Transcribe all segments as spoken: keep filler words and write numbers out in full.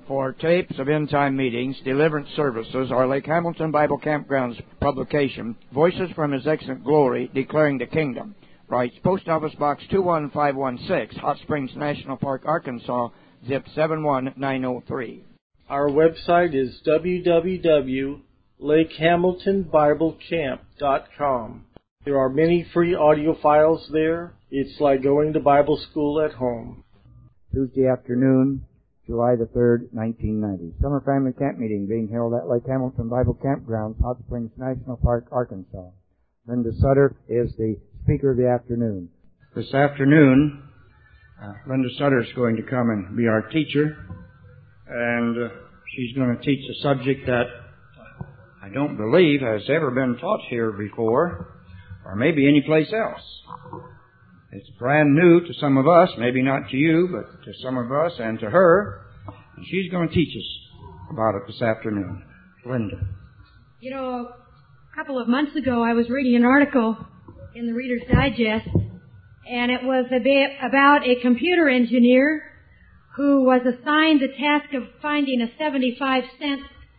For tapes of end-time meetings, deliverance services, or Lake Hamilton Bible Campground's publication, Voices from His Excellent Glory, Declaring the Kingdom, writes Post Office Box two one five one six, Hot Springs National Park, Arkansas, zip seven one nine zero three. Our website is w w w dot lake hamilton bible camp dot com. There are many free audio files there. It's like going to Bible school at home. Tuesday afternoon, July the third, nineteen ninety. Summer Family Camp Meeting being held at Lake Hamilton Bible Campground, Hot Springs National Park, Arkansas. Linda Sutter is the speaker of the afternoon. This afternoon, uh, Linda Sutter is going to come and be our teacher, and uh, she's going to teach a subject that I don't believe has ever been taught here before, or maybe anyplace else. It's brand new to some of us, maybe not to you, but to some of us and to her. And she's going to teach us about it this afternoon. Linda. You know, a couple of months ago I was reading an article in the Reader's Digest, and it was a bit about a computer engineer who was assigned the task of finding a seventy-five cent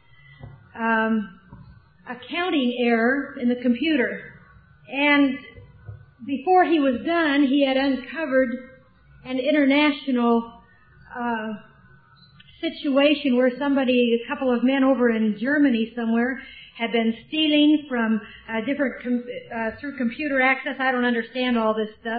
um, accounting error in the computer. And before he was done, he had uncovered an international uh, situation where somebody, a couple of men over in Germany somewhere, had been stealing from uh, different, com- uh, through computer access. I don't understand all this stuff.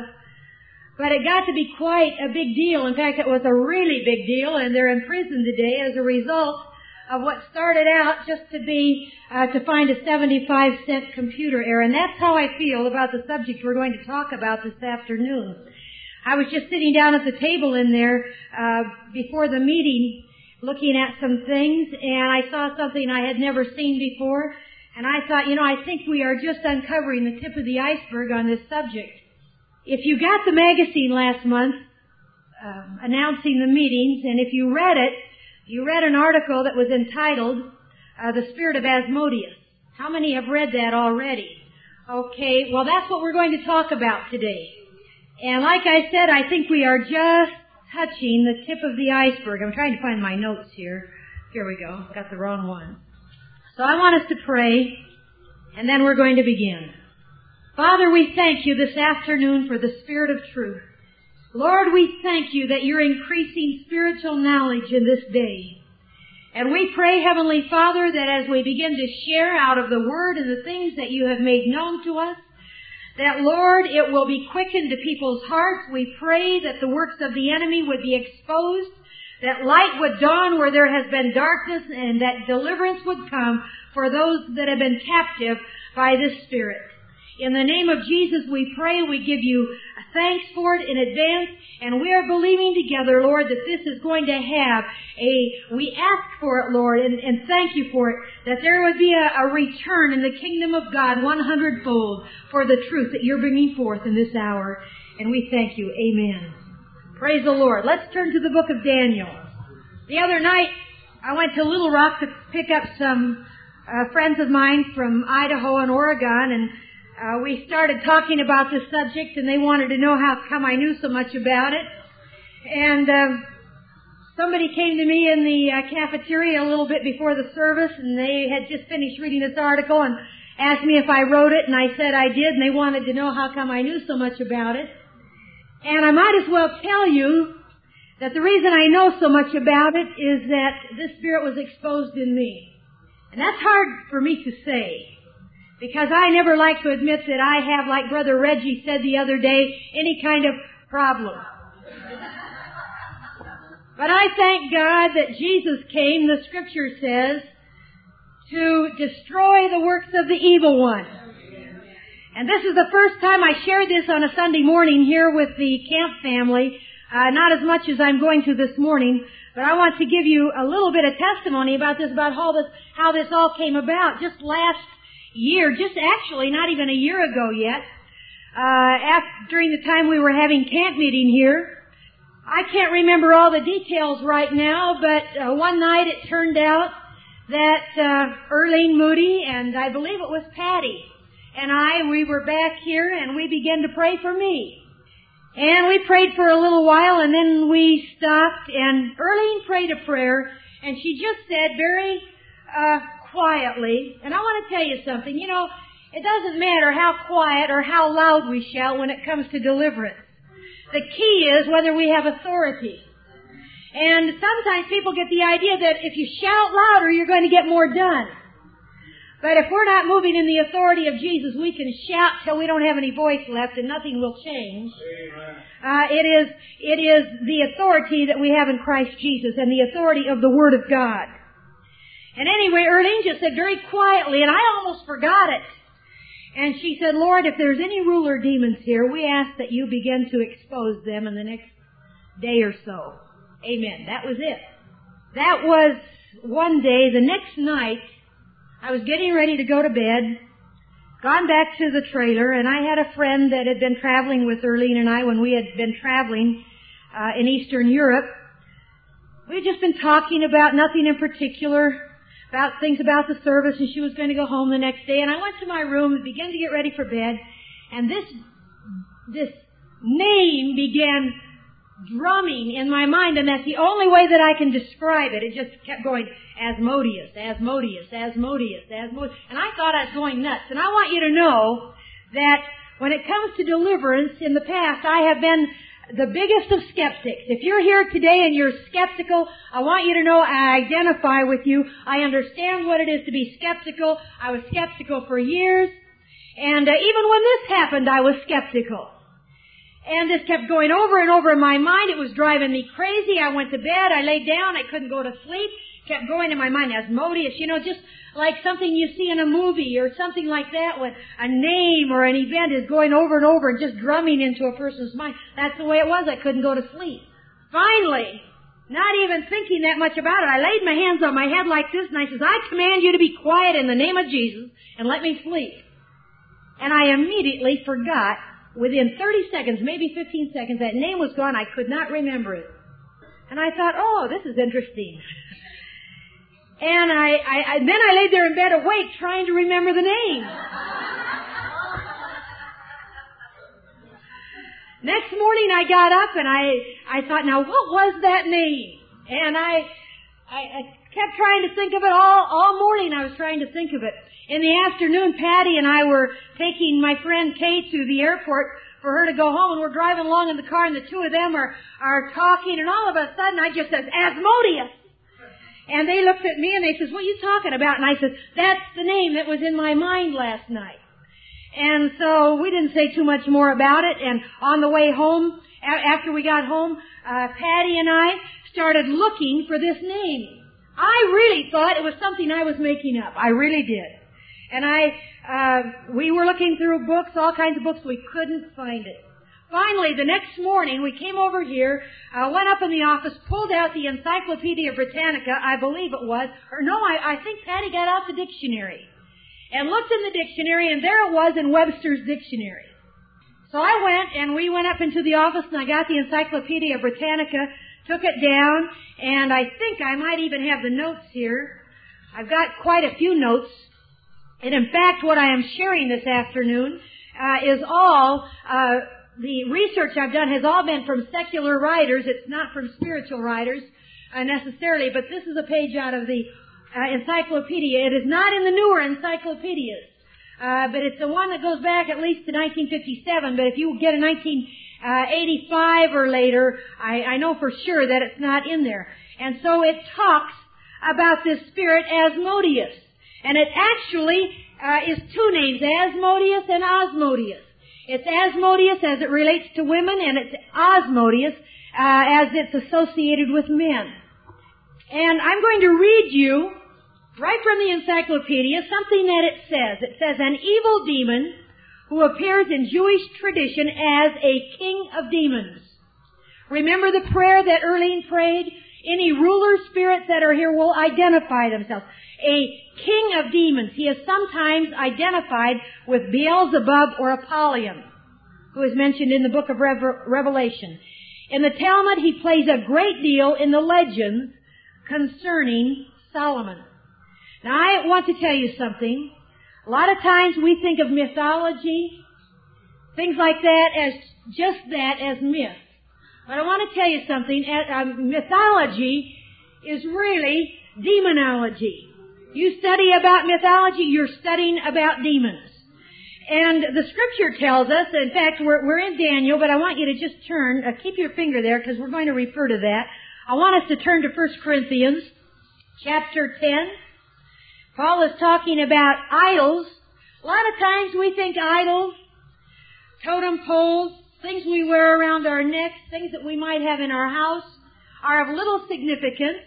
But it got to be quite a big deal. In fact, it was a really big deal, and they're in prison today as a result of what started out just to be uh, to find a seventy-five cent computer error. And that's how I feel about the subject we're going to talk about this afternoon. I was just sitting down at the table in there uh, before the meeting looking at some things, and I saw something I had never seen before, and I thought, you know, I think we are just uncovering the tip of the iceberg on this subject. If you got the magazine last month uh, announcing the meetings, and if you read it, you read an article that was entitled, uh, The Spirit of Asmodeus. How many have read that already? Okay, well that's what we're going to talk about today. And like I said, I think we are just touching the tip of the iceberg. I'm trying to find my notes here. Here we go. Got the wrong one. So I want us to pray, and then we're going to begin. Father, we thank you this afternoon for the Spirit of truth. Lord, we thank you that you're increasing spiritual knowledge in this day. And we pray, Heavenly Father, that as we begin to share out of the Word and the things that you have made known to us, that, Lord, it will be quickened to people's hearts. We pray that the works of the enemy would be exposed, that light would dawn where there has been darkness, and that deliverance would come for those that have been captive by this Spirit. In the name of Jesus, we pray. We give you thanks for it in advance, and we are believing together, Lord, that this is going to have a, we ask for it, Lord, and, and thank you for it, that there would be a, a return in the kingdom of God one hundredfold for the truth that you're bringing forth in this hour. And we thank you. Amen. Praise the Lord. Let's turn to the book of Daniel. The other night, I went to Little Rock to pick up some uh, friends of mine from Idaho and Oregon, and Uh, we started talking about this subject, and they wanted to know how come I knew so much about it. And uh, somebody came to me in the uh, cafeteria a little bit before the service, and they had just finished reading this article and asked me if I wrote it, and I said I did, and they wanted to know how come I knew so much about it. And I might as well tell you that the reason I know so much about it is that this Spirit was exposed in me. And that's hard for me to say, because I never like to admit that I have, like Brother Reggie said the other day, any kind of problem. But I thank God that Jesus came, the Scripture says, to destroy the works of the evil one. And this is the first time I shared this on a Sunday morning here with the camp family, uh, not as much as I'm going to this morning, but I want to give you a little bit of testimony about this, about how this, how this all came about. Just last year, just actually not even a year ago yet, uh, after, during the time we were having camp meeting here. I can't remember all the details right now, but uh, one night it turned out that uh, Erlene Moody and I believe it was Patty and I, we were back here and we began to pray for me. And we prayed for a little while, and then we stopped, and Erlene prayed a prayer, And she just said very uh, quietly, and I want to tell you something, you know, it doesn't matter how quiet or how loud we shout when it comes to deliverance. The key is whether we have authority. And sometimes people get the idea that if you shout louder, you're going to get more done. But if we're not moving in the authority of Jesus, we can shout till we don't have any voice left and nothing will change. Uh, it is, it is the authority that we have in Christ Jesus and the authority of the Word of God. And anyway, Erlene just said very quietly, and I almost forgot it. And she said, Lord, if there's any ruler demons here, we ask that you begin to expose them in the next day or so. Amen. That was it. That was one day. The next night, I was getting ready to go to bed, gone back to the trailer, and I had a friend that had been traveling with Erlene and I when we had been traveling uh, in Eastern Europe. We had just been talking about nothing in particular, about things about the service, and she was going to go home the next day. And I went to my room and began to get ready for bed, and this this name began drumming in my mind, and that's the only way that I can describe it. It just kept going, Asmodeus, Asmodeus, Asmodeus, Asmodeus. And I thought I was going nuts. And I want you to know that when it comes to deliverance, in the past, I have been the biggest of skeptics. If you're here today and you're skeptical, I want you to know I identify with you. I understand what it is to be skeptical. I was skeptical for years. And uh, even when this happened, I was skeptical. And this kept going over and over in my mind. It was driving me crazy. I went to bed. I laid down. I couldn't go to sleep. Kept going in my mind. Asmodeus, you know, just like something you see in a movie or something like that when a name or an event is going over and over and just drumming into a person's mind. That's the way it was. I couldn't go to sleep. Finally, not even thinking that much about it, I laid my hands on my head like this and I says, I command you to be quiet in the name of Jesus and let me sleep. And I immediately forgot. Within thirty seconds, maybe fifteen seconds, that name was gone. I could not remember it. And I thought, oh, this is interesting. And I, I, I then I laid there in bed awake trying to remember the name. Next morning I got up and I, I thought, now what was that name? And I, I, I kept trying to think of it all, all morning I was trying to think of it. In the afternoon, Patty and I were taking my friend Kate to the airport for her to go home, and we're driving along in the car, and the two of them are, are talking, and all of a sudden I just said, Asmodeus! And they looked at me and they said, what are you talking about? And I said, that's the name that was in my mind last night. And so we didn't say too much more about it, and on the way home, after we got home, uh, Patty and I started looking for this name. I really thought it was something I was making up. I really did. And I, uh, we were looking through books, all kinds of books. We couldn't find it. Finally, the next morning, we came over here, uh, went up in the office, pulled out the Encyclopedia Britannica, I believe it was, or no, I, I think Patty got out the dictionary, and looked in the dictionary, and there it was in Webster's Dictionary. So I went, and we went up into the office, and I got the Encyclopedia Britannica, took it down, and I think I might even have the notes here. I've got quite a few notes. And in fact, what I am sharing this afternoon uh, is all, uh, the research I've done has all been from secular writers. It's not from spiritual writers uh, necessarily, but this is a page out of the uh, encyclopedia. It is not in the newer encyclopedias, uh, but it's the one that goes back at least to nineteen fifty-seven. But if you get a nineteen eighty-five or later, I, I know for sure that it's not in there. And so it talks about this spirit Asmodeus. And it actually uh, is two names, Asmodeus and Osmodeus. It's Asmodeus as it relates to women, and it's Osmodeus uh, as it's associated with men. And I'm going to read you, right from the encyclopedia, something that it says. It says, an evil demon who appears in Jewish tradition as a king of demons. Remember the prayer that Erlene prayed? Any ruler spirits that are here will identify themselves. A king of demons. He is sometimes identified with Beelzebub or Apollyon, who is mentioned in the book of Revelation. In the Talmud, he plays a great deal in the legends concerning Solomon. Now, I want to tell you something. A lot of times we think of mythology, things like that, as just that, as myth. But I want to tell you something. Uh, mythology is really demonology. You study about mythology, you're studying about demons. And the Scripture tells us, in fact, we're, we're in Daniel, but I want you to just turn, uh, keep your finger there because we're going to refer to that. I want us to turn to First Corinthians chapter ten. Paul is talking about idols. A lot of times we think idols, totem poles, things we wear around our necks, things that we might have in our house, are of little significance,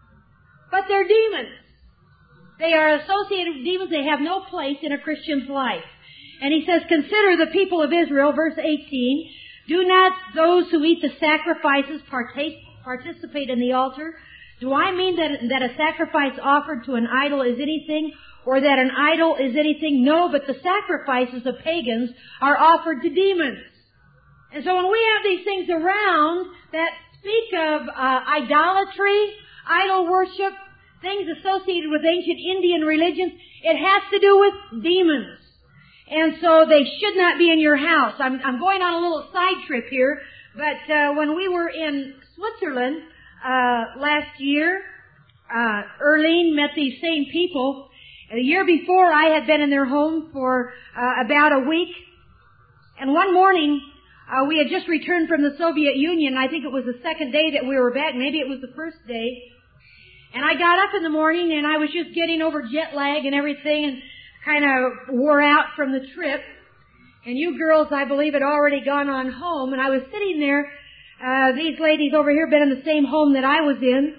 but they're demons. They are associated with demons. They have no place in a Christian's life. And he says, consider the people of Israel, verse eighteen, do not those who eat the sacrifices partake, participate in the altar? Do I mean that, that a sacrifice offered to an idol is anything, or that an idol is anything? No, but the sacrifices of pagans are offered to demons. And so when we have these things around that speak of uh, idolatry, idol worship, things associated with ancient Indian religions, it has to do with demons. And so they should not be in your house. I'm, I'm going on a little side trip here, but uh, when we were in Switzerland uh, last year, uh, Erlene met these same people. The year before, I had been in their home for uh, about a week. And one morning, uh, we had just returned from the Soviet Union. I think it was the second day that we were back. Maybe it was the first day. And I got up in the morning, and I was just getting over jet lag and everything, and kind of wore out from the trip. And you girls, I believe, had already gone on home. And I was sitting there. Uh, these ladies over here had been in the same home that I was in.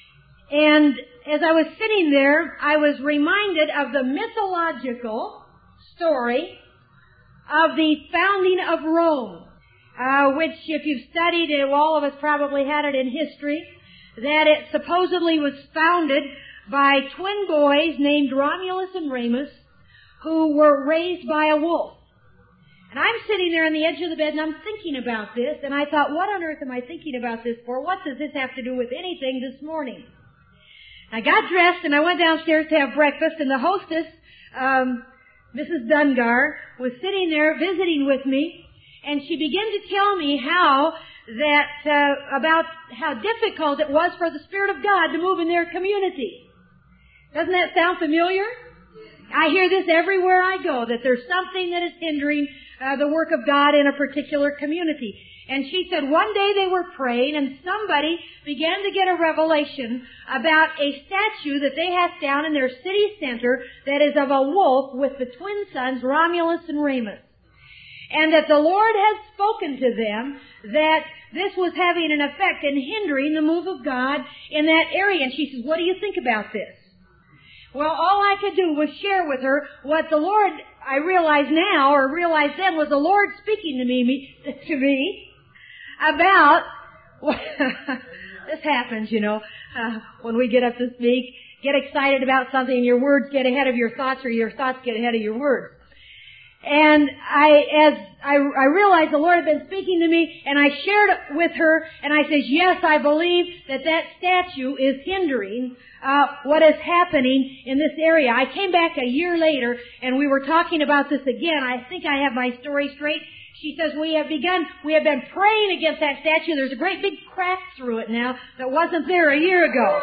And as I was sitting there, I was reminded of the mythological story of the founding of Rome, uh, which, if you've studied it, all of us probably had it in history, that it supposedly was founded by twin boys named Romulus and Remus, who were raised by a wolf. And I'm sitting there on the edge of the bed, and I'm thinking about this, and I thought, what on earth am I thinking about this for? What does this have to do with anything this morning? I got dressed, and I went downstairs to have breakfast, and the hostess, um, Missus Dungar, was sitting there visiting with me, and she began to tell me how that, uh, about how difficult it was for the Spirit of God to move in their community. Doesn't that sound familiar? I hear this everywhere I go, that there's something that is hindering uh, the work of God in a particular community. And she said one day they were praying, and somebody began to get a revelation about a statue that they have down in their city center that is of a wolf with the twin sons, Romulus and Remus. And that the Lord had spoken to them that this was having an effect in hindering the move of God in that area. And she says, what do you think about this? Well, all I could do was share with her what the Lord, I realize now, or realize then, was the Lord speaking to me, me to me about, this happens, you know, uh, when we get up to speak, get excited about something and your words get ahead of your thoughts, or your thoughts get ahead of your words. And I, as I, I realized the Lord had been speaking to me, and I shared it with her, and I said, yes, I believe that that statue is hindering uh, what is happening in this area. I came back a year later, and we were talking about this again. I think I have my story straight. She says, we have begun, we have been praying against that statue. There's a great big crack through it now that wasn't there a year ago.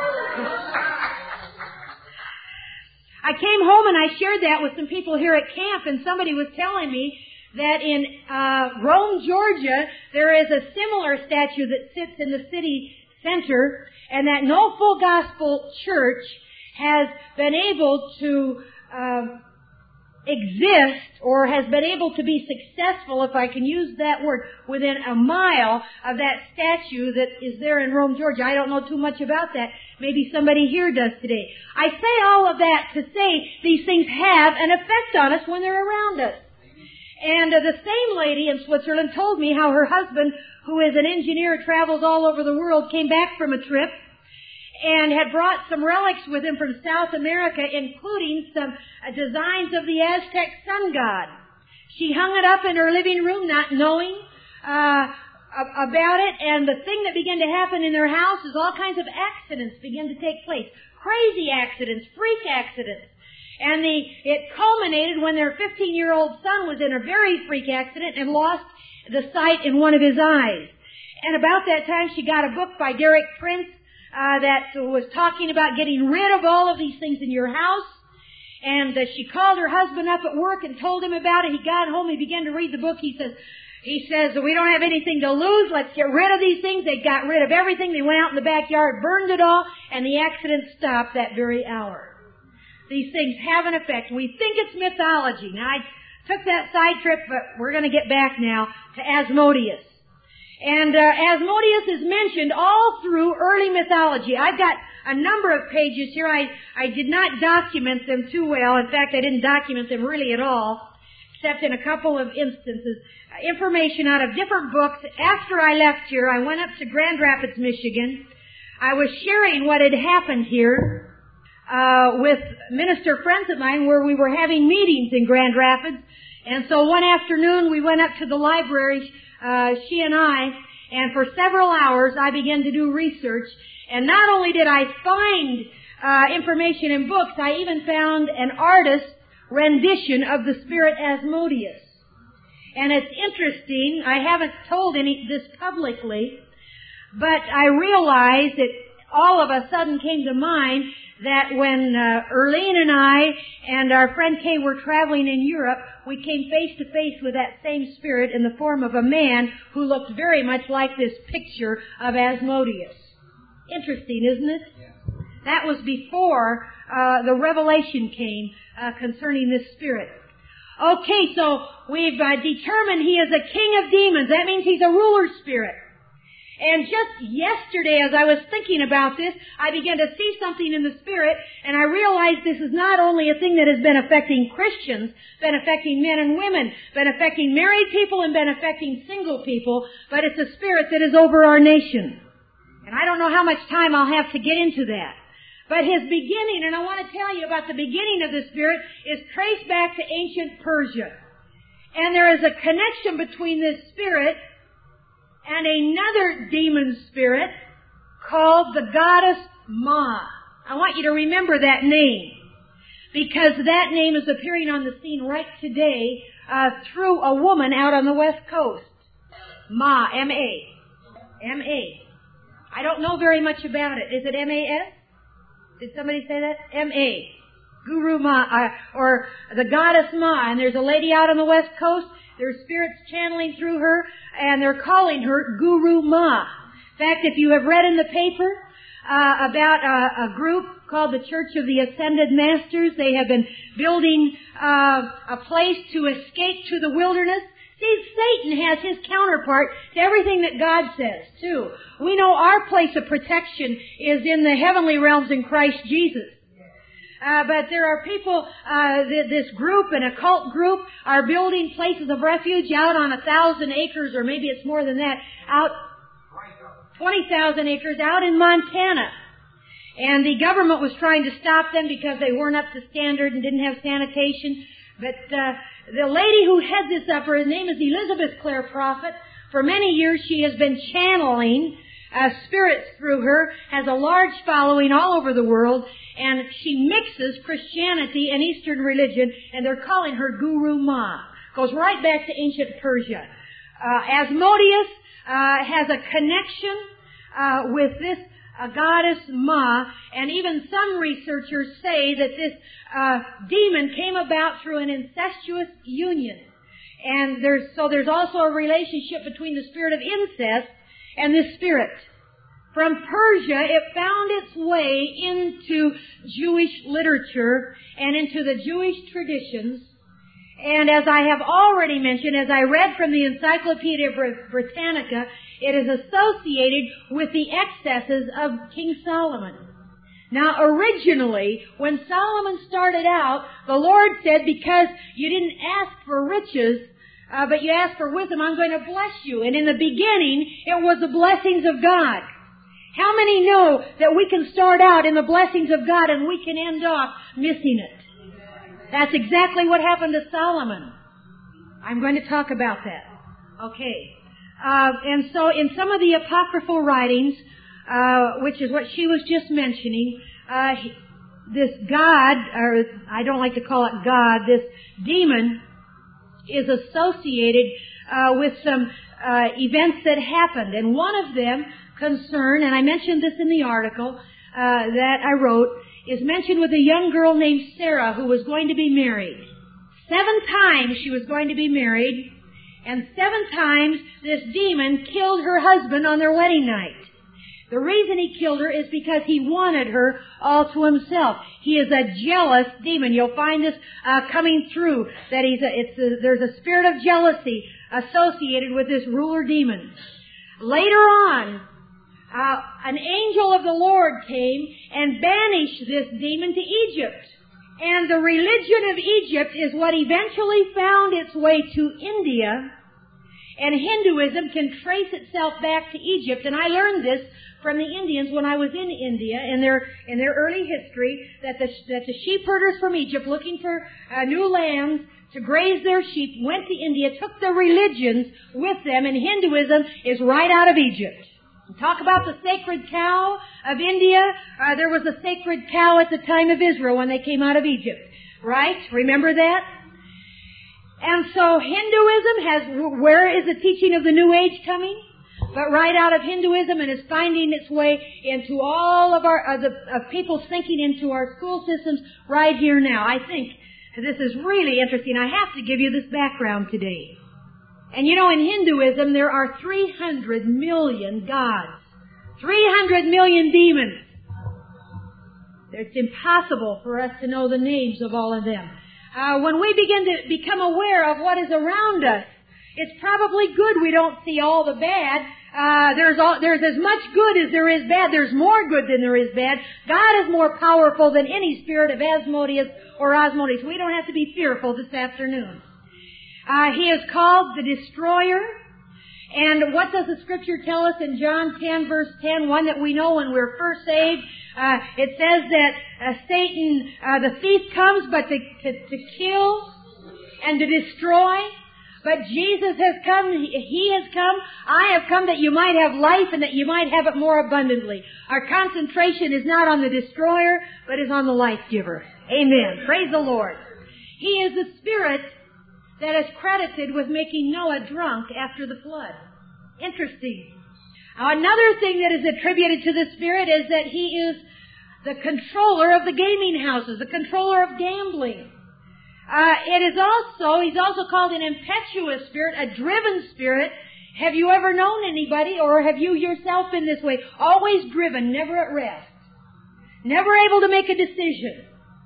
I came home and I shared that with some people here at camp, and somebody was telling me that in uh, Rome, Georgia, there is a similar statue that sits in the city center, and that no full gospel church has been able to uh, exist or has been able to be successful, if I can use that word, within a mile of that statue that is there in Rome, Georgia. I don't know too much about that. Maybe somebody here does today. I say all of that to say these things have an effect on us when they're around us. And uh, the same lady in Switzerland told me how her husband, who is an engineer, travels all over the world, came back from a trip and had brought some relics with him from South America, including some uh, designs of the Aztec sun god. She hung it up in her living room, not knowing uh, about it, and the thing that began to happen in their house is all kinds of accidents began to take place. Crazy accidents, freak accidents. And the, it culminated when their fifteen-year-old son was in a very freak accident and lost the sight in one of his eyes. And about that time, she got a book by Derek Prince, uh, that was talking about getting rid of all of these things in your house. And uh, she called her husband up at work and told him about it. He got home, he began to read the book. He says, he says, we don't have anything to lose. Let's get rid of these things. They got rid of everything. They went out in the backyard, burned it all, and the accident stopped that very hour. These things have an effect. We think it's mythology. Now, I took that side trip, but we're going to get back now to Asmodeus. And uh, Asmodeus is mentioned all through early mythology. I've got a number of pages here. I, I did not document them too well. In fact, I didn't document them really at all, except in a couple of instances. Uh, information out of different books. After I left here, I went up to Grand Rapids, Michigan. I was sharing what had happened here uh, with minister friends of mine where we were having meetings in Grand Rapids. And so one afternoon we went up to the library, uh, she and I, and for several hours I began to do research. And not only did I find uh, information in books, I even found an artist's rendition of the spirit Asmodeus. And it's interesting, I haven't told any this publicly, but I realized that all of a sudden came to mind that when uh, Erlene and I and our friend Kay were traveling in Europe, we came face to face with that same spirit in the form of a man who looked very much like this picture of Asmodeus. Interesting, isn't it? Yeah. That was before uh, the revelation came uh, concerning this spirit. Okay, so we've uh, determined he is a king of demons. That means he's a ruler spirit. And just yesterday, as I was thinking about this, I began to see something in the spirit, and I realized this is not only a thing that has been affecting Christians, been affecting men and women, been affecting married people, and been affecting single people, but it's a spirit that is over our nation. And I don't know how much time I'll have to get into that. But his beginning, and I want to tell you about the beginning of the spirit, is traced back to ancient Persia. And there is a connection between this spirit and another demon spirit called the goddess Ma. I want you to remember that name, because that name is appearing on the scene right today uh, through a woman out on the West Coast. Ma, M A. M A. I don't know very much about it. Is it M A S? Did somebody say that? M A. Guru Ma, uh, or the goddess Ma. And there's a lady out on the West Coast. There's spirits channeling through her, and they're calling her Guru Ma. In fact, if you have read in the paper uh, about a, a group called the Church of the Ascended Masters, they have been building uh, a place to escape to the wilderness. See, Satan has his counterpart to everything that God says, too. We know our place of protection is in the heavenly realms in Christ Jesus. Uh, but there are people, uh, th- this group, an occult group, are building places of refuge out on a thousand acres, or maybe it's more than that, out twenty thousand acres out in Montana. And the government was trying to stop them because they weren't up to standard and didn't have sanitation. But uh, the lady who heads this up, her name is Elizabeth Clare Prophet. For many years she has been channeling uh, spirits through her, has a large following all over the world, and she mixes Christianity and Eastern religion, and they're calling her Guru Ma. Goes right back to ancient Persia. Uh, Asmodeus uh, has a connection uh, with this uh, goddess Ma, and even some researchers say that this uh, demon came about through an incestuous union. And there's so there's also a relationship between the spirit of incest and this spirit. From Persia, it found its way into Jewish literature and into the Jewish traditions. And as I have already mentioned, as I read from the Encyclopedia Britannica, it is associated with the excesses of King Solomon. Now, originally, when Solomon started out, the Lord said, because you didn't ask for riches, uh, but you asked for wisdom, I'm going to bless you. And in the beginning, it was the blessings of God. How many know that we can start out in the blessings of God and we can end off missing it? That's exactly what happened to Solomon. I'm going to talk about that. Okay. Uh, and so in some of the apocryphal writings, uh, which is what she was just mentioning, uh, this God, or I don't like to call it God, this demon is associated uh, with some uh, events that happened. And one of them concern, and I mentioned this in the article uh, that I wrote, is mentioned with a young girl named Sarah who was going to be married. Seven times she was going to be married, and seven times this demon killed her husband on their wedding night. The reason he killed her is because he wanted her all to himself. He is a jealous demon. You'll find this uh, coming through, that he's a, it's a, there's a spirit of jealousy associated with this ruler demon. Later on, uh, an angel of the Lord came and banished this demon to Egypt. And the religion of Egypt is what eventually found its way to India. And Hinduism can trace itself back to Egypt. And I learned this from the Indians when I was in India in their in their early history, that the that the sheep herders from Egypt looking for uh, new lands to graze their sheep went to India, took their religions with them, and Hinduism is right out of Egypt. Talk about the sacred cow of India. Uh, there was a sacred cow at the time of Israel when they came out of Egypt. Right? Remember that? And so Hinduism has, where is the teaching of the New Age coming? But right out of Hinduism, and is finding its way into all of our, uh, the, of people's thinking into our school systems right here now. I think this is really interesting. I have to give you this background today. And you know, in Hinduism, there are three hundred million gods. three hundred million demons. It's impossible for us to know the names of all of them. Uh, when we begin to become aware of what is around us, it's probably good we don't see all the bad. Uh, there's all, there's as much good as there is bad. There's more good than there is bad. God is more powerful than any spirit of Asmodeus or Osmodeus. We don't have to be fearful this afternoon. Uh, he is called the Destroyer. And what does the Scripture tell us in John ten, verse ten, one that we know when we're first saved? Uh, it says that uh, Satan, uh, the thief comes but to, to, to kill and to destroy. But Jesus has come, He has come, I have come that you might have life and that you might have it more abundantly. Our concentration is not on the destroyer, but is on the life giver. Amen. Praise the Lord. He is the Spirit that is credited with making Noah drunk after the flood. Interesting. Now, another thing that is attributed to the Spirit is that He is the controller of the gaming houses, the controller of gambling. Uh, it is also, He's also called an impetuous spirit, a driven spirit. Have you ever known anybody, or have you yourself been this way? Always driven, never at rest. Never able to make a decision.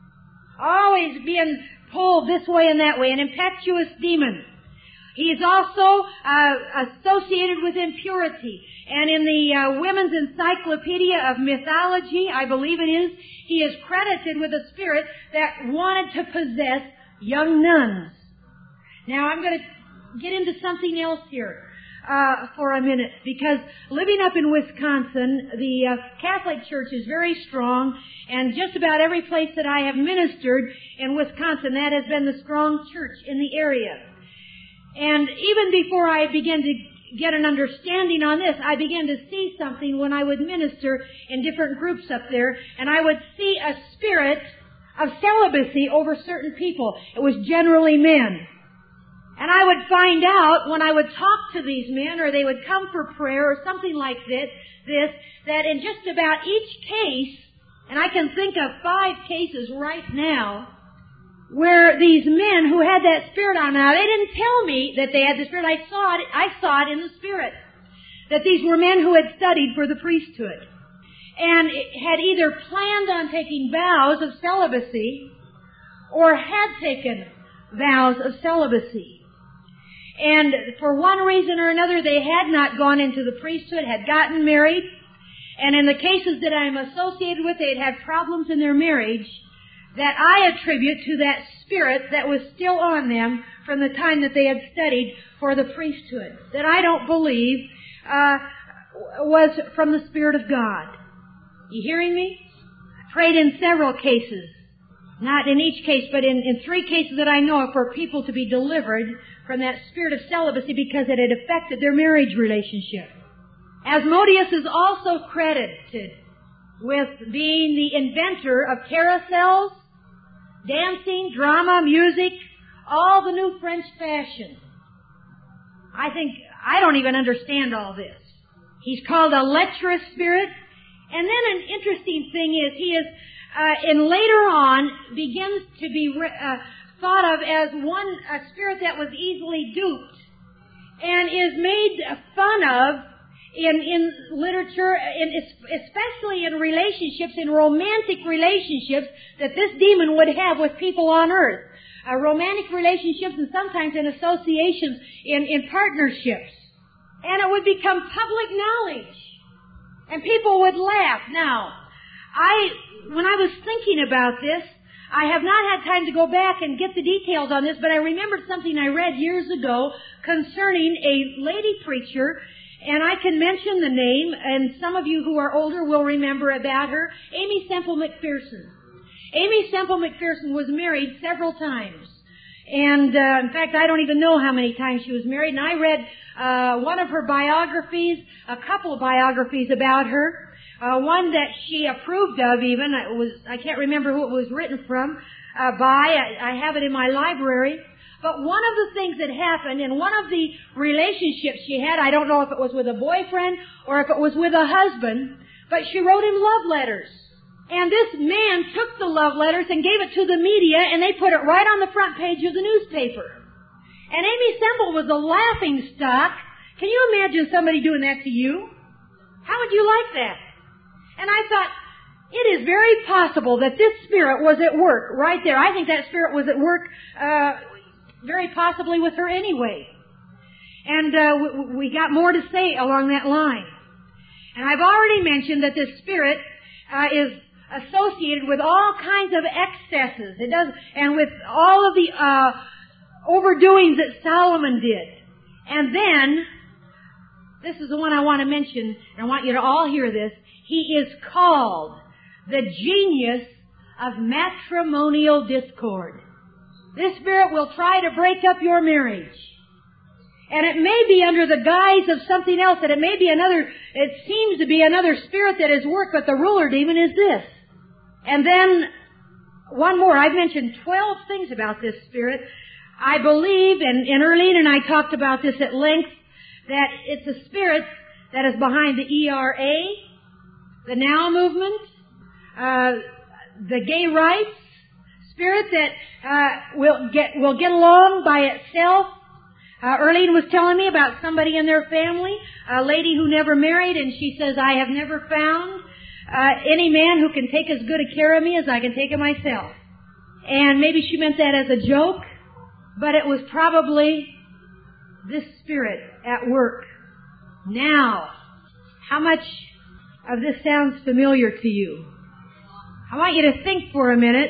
Always being pulled this way and that way, an impetuous demon. He is also uh, associated with impurity. And in the uh, Women's Encyclopedia of Mythology, I believe it is, he is credited with a spirit that wanted to possess young nuns. Now, I'm going to get into something else here uh, for a minute, because living up in Wisconsin, the uh, Catholic Church is very strong, and just about every place that I have ministered in Wisconsin, that has been the strong church in the area. And even before I began to get an understanding on this, I began to see something when I would minister in different groups up there, and I would see a spirit of celibacy over certain people. It was generally men. And I would find out when I would talk to these men, or they would come for prayer or something like this, this, that in just about each case, and I can think of five cases right now, where these men who had that spirit on them, now they didn't tell me that they had the spirit, I saw it, I saw it in the spirit, that these were men who had studied for the priesthood, and had either planned on taking vows of celibacy, or had taken vows of celibacy. And for one reason or another, they had not gone into the priesthood, had gotten married, and in the cases that I'm associated with, they had had problems in their marriage that I attribute to that spirit that was still on them from the time that they had studied for the priesthood, that I don't believe uh, was from the Spirit of God. You hearing me? I prayed in several cases, not in each case, but in, in three cases that I know of, for people to be delivered from that spirit of celibacy because it had affected their marriage relationship. Asmodeus is also credited with being the inventor of carousels, dancing, drama, music, all the new French fashion. I think, I don't even understand all this. He's called a lecherous spirit. And then an interesting thing is he is, uh, and later on begins to be uh, thought of as one, a spirit that was easily duped and is made fun of in, in literature, in, especially in relationships, in romantic relationships that this demon would have with people on earth. Uh, romantic relationships and sometimes in associations, in, in partnerships. And it would become public knowledge. And people would laugh. Now, I, when I was thinking about this, I have not had time to go back and get the details on this, but I remembered something I read years ago concerning a lady preacher, and I can mention the name, and some of you who are older will remember about her, Aimee Semple McPherson. Aimee Semple McPherson was married several times. And, uh, in fact, I don't even know how many times she was married. And I read, uh, one of her biographies, a couple of biographies about her. Uh, one that she approved of even. It was, I can't remember who it was written from, uh, by. I, I have it in my library. But one of the things that happened in one of the relationships she had, I don't know if it was with a boyfriend or if it was with a husband, but she wrote him love letters. And this man took the love letters and gave it to the media, and they put it right on the front page of the newspaper. And Aimee Semple was a laughing stock. Can you imagine somebody doing that to you? How would you like that? And I thought, it is very possible that this spirit was at work right there. I think that spirit was at work uh, very possibly with her anyway. And uh, we, we got more to say along that line. And I've already mentioned that this spirit uh, is associated with all kinds of excesses. It does, and with all of the uh, overdoings that Solomon did. And then, this is the one I want to mention, and I want you to all hear this. He is called the genius of matrimonial discord. This spirit will try to break up your marriage. And it may be under the guise of something else, and it may be another, it seems to be another spirit that is work, but the ruler demon is this. And then, one more. I've mentioned twelve things about this spirit. I believe, and, and Erlene and I talked about this at length, that it's a spirit that is behind the E R A, the Now Movement, uh, the gay rights, spirit that uh, will get will get along by itself. Uh, Erlene was telling me about somebody in their family, a lady who never married, and she says, I have never found uh, any man who can take as good a care of me as I can take of myself. And maybe she meant that as a joke, but it was probably this spirit at work. Now, how much of this sounds familiar to you? I want you to think for a minute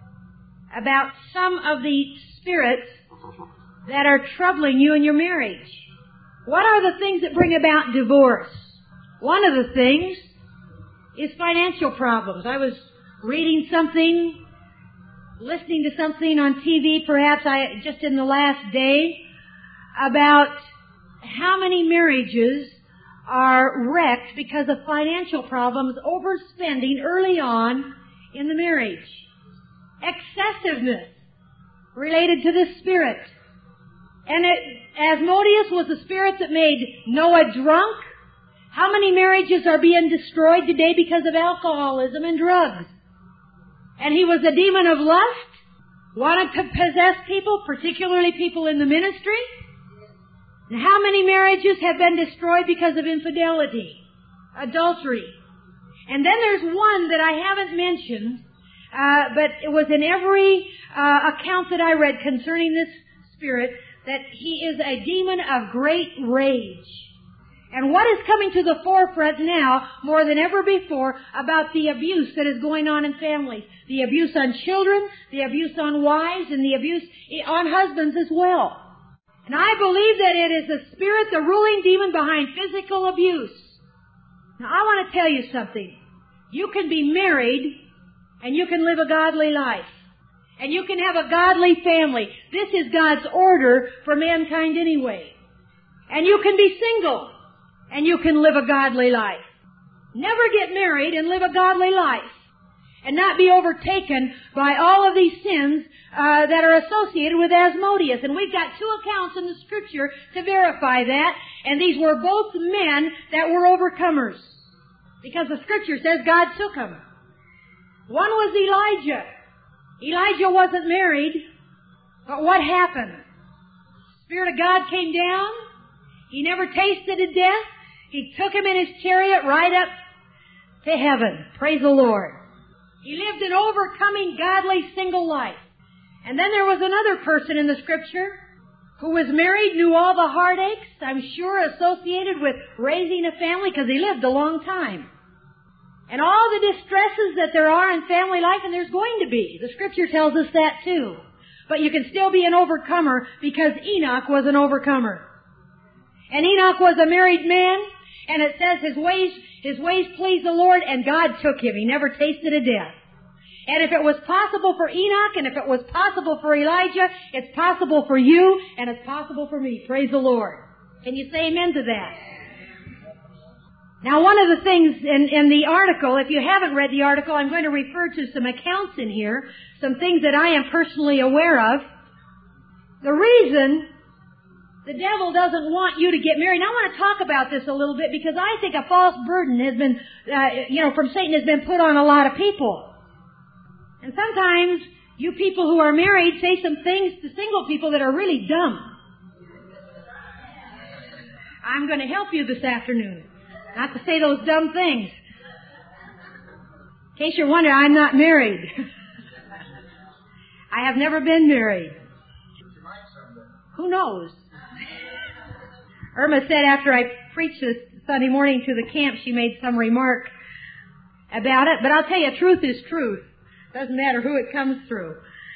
about some of the spirits that are troubling you in your marriage. What are the things that bring about divorce? One of the things is financial problems. I was reading something, listening to something on T V, perhaps I just in the last day, about how many marriages are wrecked because of financial problems, overspending early on in the marriage. Excessiveness related to this spirit. And it, Asmodeus was the spirit that made Noah drunk. How many marriages are being destroyed today because of alcoholism and drugs? And he was a demon of lust, wanted to possess people, particularly people in the ministry. And how many marriages have been destroyed because of infidelity, adultery? And then there's one that I haven't mentioned, uh, but it was in every uh, account that I read concerning this spirit, that he is a demon of great rage. And what is coming to the forefront now, more than ever before, about the abuse that is going on in families. The abuse on children, the abuse on wives, and the abuse on husbands as well. And I believe that it is the spirit, the ruling demon behind physical abuse. Now I want to tell you something. You can be married, and you can live a godly life. And you can have a godly family. This is God's order for mankind anyway. And you can be single, and you can live a godly life. Never get married and live a godly life. and not be overtaken by all of these sins uh, that are associated with Asmodeus. And we've got two accounts in the Scripture to verify that, and these were both men that were overcomers, because the Scripture says God took them. One was Elijah. Elijah wasn't married, but what happened? The Spirit of God came down. He never tasted of death. He took him in his chariot right up to heaven. Praise the Lord. He lived an overcoming, godly, single life. And then there was another person in the Scripture who was married, knew all the heartaches, I'm sure, associated with raising a family, because he lived a long time. And all the distresses that there are in family life, and there's going to be. The Scripture tells us that too. But you can still be an overcomer, because Enoch was an overcomer. And Enoch was a married man, and it says his ways his ways pleased the Lord, and God took him. He never tasted of death. And if it was possible for Enoch, and if it was possible for Elijah, it's possible for you, and it's possible for me. Praise the Lord. Can you say amen to that? Now, one of the things in, in the article, if you haven't read the article, I'm going to refer to some accounts in here, some things that I am personally aware of. The reason the devil doesn't want you to get married. Now, I want to talk about this a little bit, because I think a false burden has been, uh, you know, from Satan has been put on a lot of people. And sometimes you people who are married say some things to single people that are really dumb. I'm going to help you this afternoon not to say those dumb things. In case you're wondering, I'm not married. I have never been married. Who knows? Irma said after I preached this Sunday morning to the camp, she made some remark about it. But I'll tell you, truth is truth. Doesn't matter who it comes through.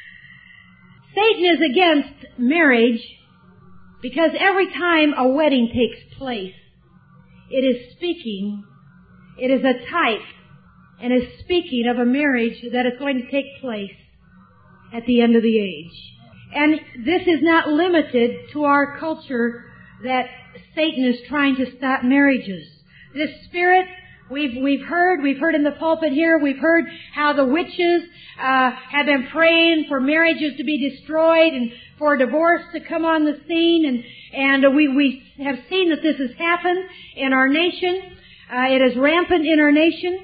Satan is against marriage because every time a wedding takes place, it is speaking, it is a type, and is speaking of a marriage that is going to take place at the end of the age. And this is not limited to our culture that Satan is trying to stop marriages. This spirit, we've we've heard, we've heard in the pulpit here, we've heard how the witches uh, have been praying for marriages to be destroyed and for divorce to come on the scene, and and we we have seen that this has happened in our nation. Uh, it is rampant in our nation,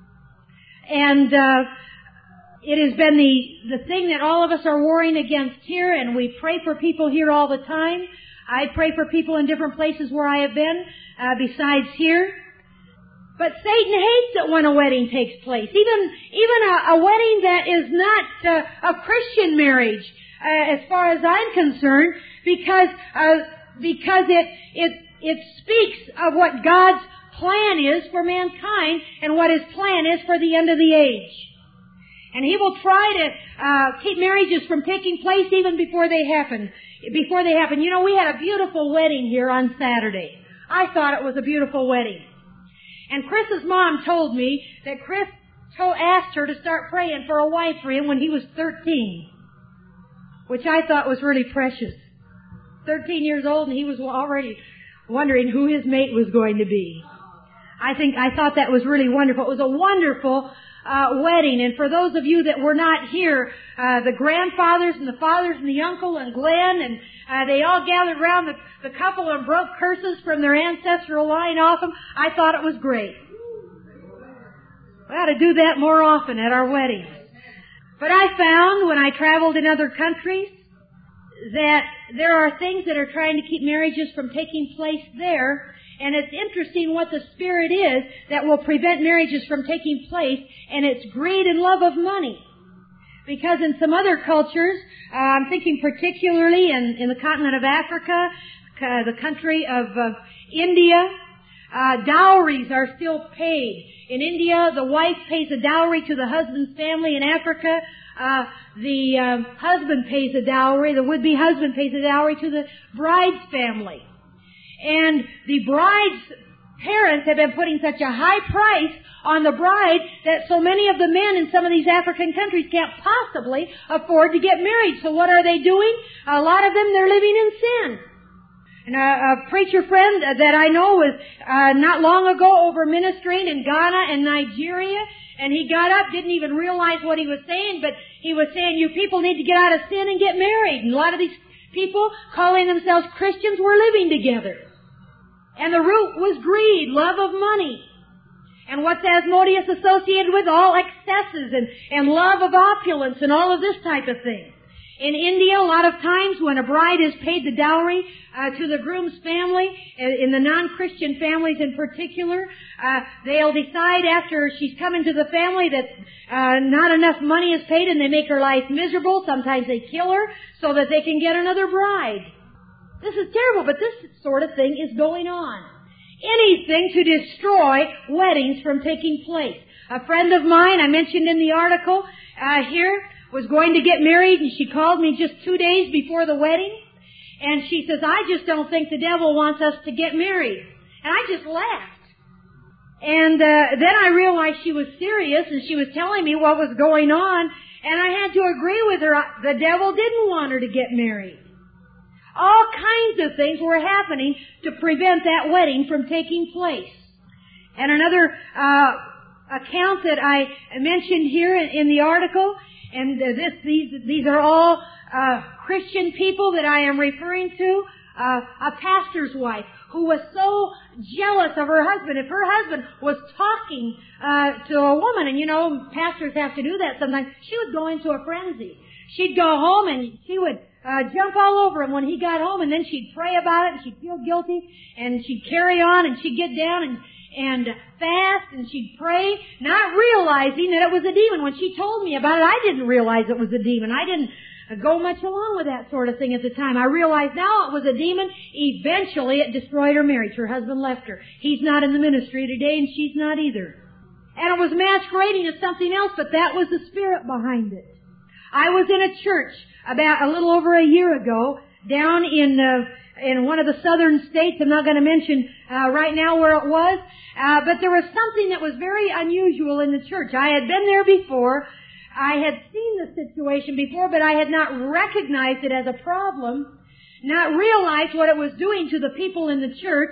and uh, it has been the the thing that all of us are warring against here, and we pray for people here all the time. I pray for people in different places where I have been, uh, besides here. But Satan hates it when a wedding takes place. Even even a, a wedding that is not uh, a Christian marriage, uh, as far as I'm concerned, because uh, because it it it speaks of what God's plan is for mankind and what His plan is for the end of the age. And He will try to uh, keep marriages from taking place even before they happen. Before they happen, you know, we had a beautiful wedding here on Saturday. I thought it was a beautiful wedding. And Chris's mom told me that Chris told, asked her to start praying for a wife for him when he was thirteen, which I thought was really precious. thirteen years old, and he was already wondering who his mate was going to be. I think I thought that was really wonderful. It was a wonderful uh, wedding, and for those of you that were not here, uh, the grandfathers and the fathers and the uncle and Glenn, and uh, they all gathered around the, the couple and broke curses from their ancestral line off them. I thought it was great. We ought to do that more often at our weddings. But I found when I traveled in other countries that there are things that are trying to keep marriages from taking place there. And it's interesting what the spirit is that will prevent marriages from taking place, and it's greed and love of money. Because in some other cultures, uh, I'm thinking particularly in, in the continent of Africa, uh, the country of uh, India, uh, dowries are still paid. In India, the wife pays a dowry to the husband's family. In Africa, uh, the uh, husband pays a dowry, the would-be husband pays a dowry to the bride's family. And the bride's parents have been putting such a high price on the bride that so many of the men in some of these African countries can't possibly afford to get married. So what are they doing? A lot of them, they're living in sin. And a, a preacher friend that I know was uh, not long ago over ministering in Ghana and Nigeria, And he got up, didn't even realize what he was saying, but he was saying, you people need to get out of sin and get married. And a lot of these people, calling themselves Christians, were living together. And the root was greed, love of money. And what's Asmodeus associated with? All excesses and, and love of opulence and all of this type of thing. In India, a lot of times when a bride is paid the dowry uh, to the groom's family, in the non-Christian families in particular, uh, they'll decide after she's come into the family that uh, not enough money is paid and they make her life miserable. Sometimes they kill her so that they can get another bride. This is terrible, but this sort of thing is going on. Anything to destroy weddings from taking place. A friend of mine, I mentioned in the article uh, here, was going to get married, and she called me just two days before the wedding, and she says, I just don't think the devil wants us to get married. And I just laughed. And uh, then I realized she was serious, and she was telling me what was going on, and I had to agree with her. The devil didn't want her to get married. All kinds of things were happening to prevent that wedding from taking place. And another uh, account that I mentioned here in, in the article, and uh, this, these, these are all uh, Christian people that I am referring to. Uh, a pastor's wife who was so jealous of her husband. If her husband was talking uh, to a woman, and you know, pastors have to do that sometimes, she would go into a frenzy. She'd go home and she would uh, jump all over him when he got home, and then she'd pray about it, and she'd feel guilty, and she'd carry on, and she'd get down and and fast, and she'd pray, not realizing that it was a demon. When she told me about it, I didn't realize it was a demon. I didn't go much along with that sort of thing at the time. I realized now it was a demon. Eventually it destroyed her marriage. Her husband left her. He's not in the ministry today, and she's not either. And it was masquerading as something else, but that was the spirit behind it. I was in a church about a little over a year ago down in uh, in one of the southern states. I'm not going to mention uh, right now where it was, uh, but there was something that was very unusual in the church. I had been there before. I had seen the situation before, but I had not recognized it as a problem, not realized what it was doing to the people in the church.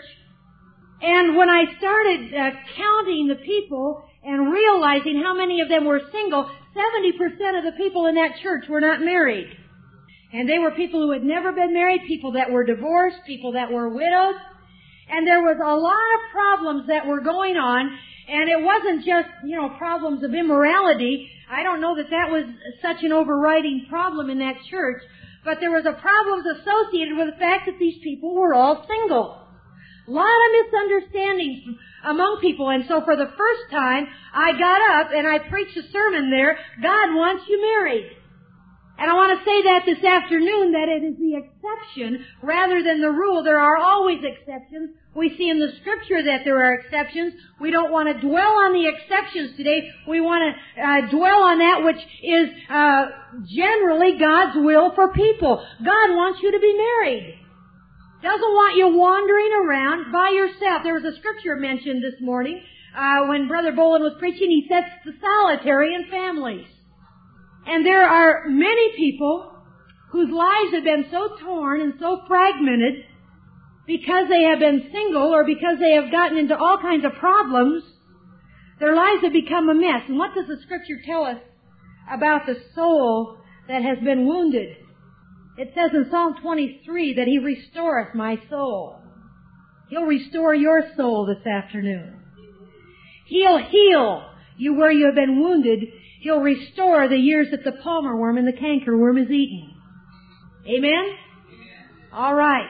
And when I started uh, counting the people and realizing how many of them were single, seventy percent of the people in that church were not married. And they were people who had never been married, people that were divorced, people that were widowed. And there was a lot of problems that were going on. And it wasn't just, you know, problems of immorality. I don't know that that was such an overriding problem in that church. But there was a problems associated with the fact that these people were all single. A lot of misunderstandings among people. And so for the first time, I got up and I preached a sermon there, God wants you married. And I want to say that this afternoon, that it is the exception rather than the rule. There are always exceptions. We see in the Scripture that there are exceptions. We don't want to dwell on the exceptions today. We want to uh, dwell on that which is uh, generally God's will for people. God wants you to be married. Doesn't want you wandering around by yourself. There was a Scripture mentioned this morning uh, when Brother Bolin was preaching. He said the solitary in families. And there are many people whose lives have been so torn and so fragmented because they have been single or because they have gotten into all kinds of problems. Their lives have become a mess. And what does the Scripture tell us about the soul that has been wounded? It says in Psalm twenty-three that He restoreth my soul. He'll restore your soul this afternoon. He'll heal you where you have been wounded. He'll restore the years that the palmer worm and the canker worm has eaten. Amen? Amen. All right.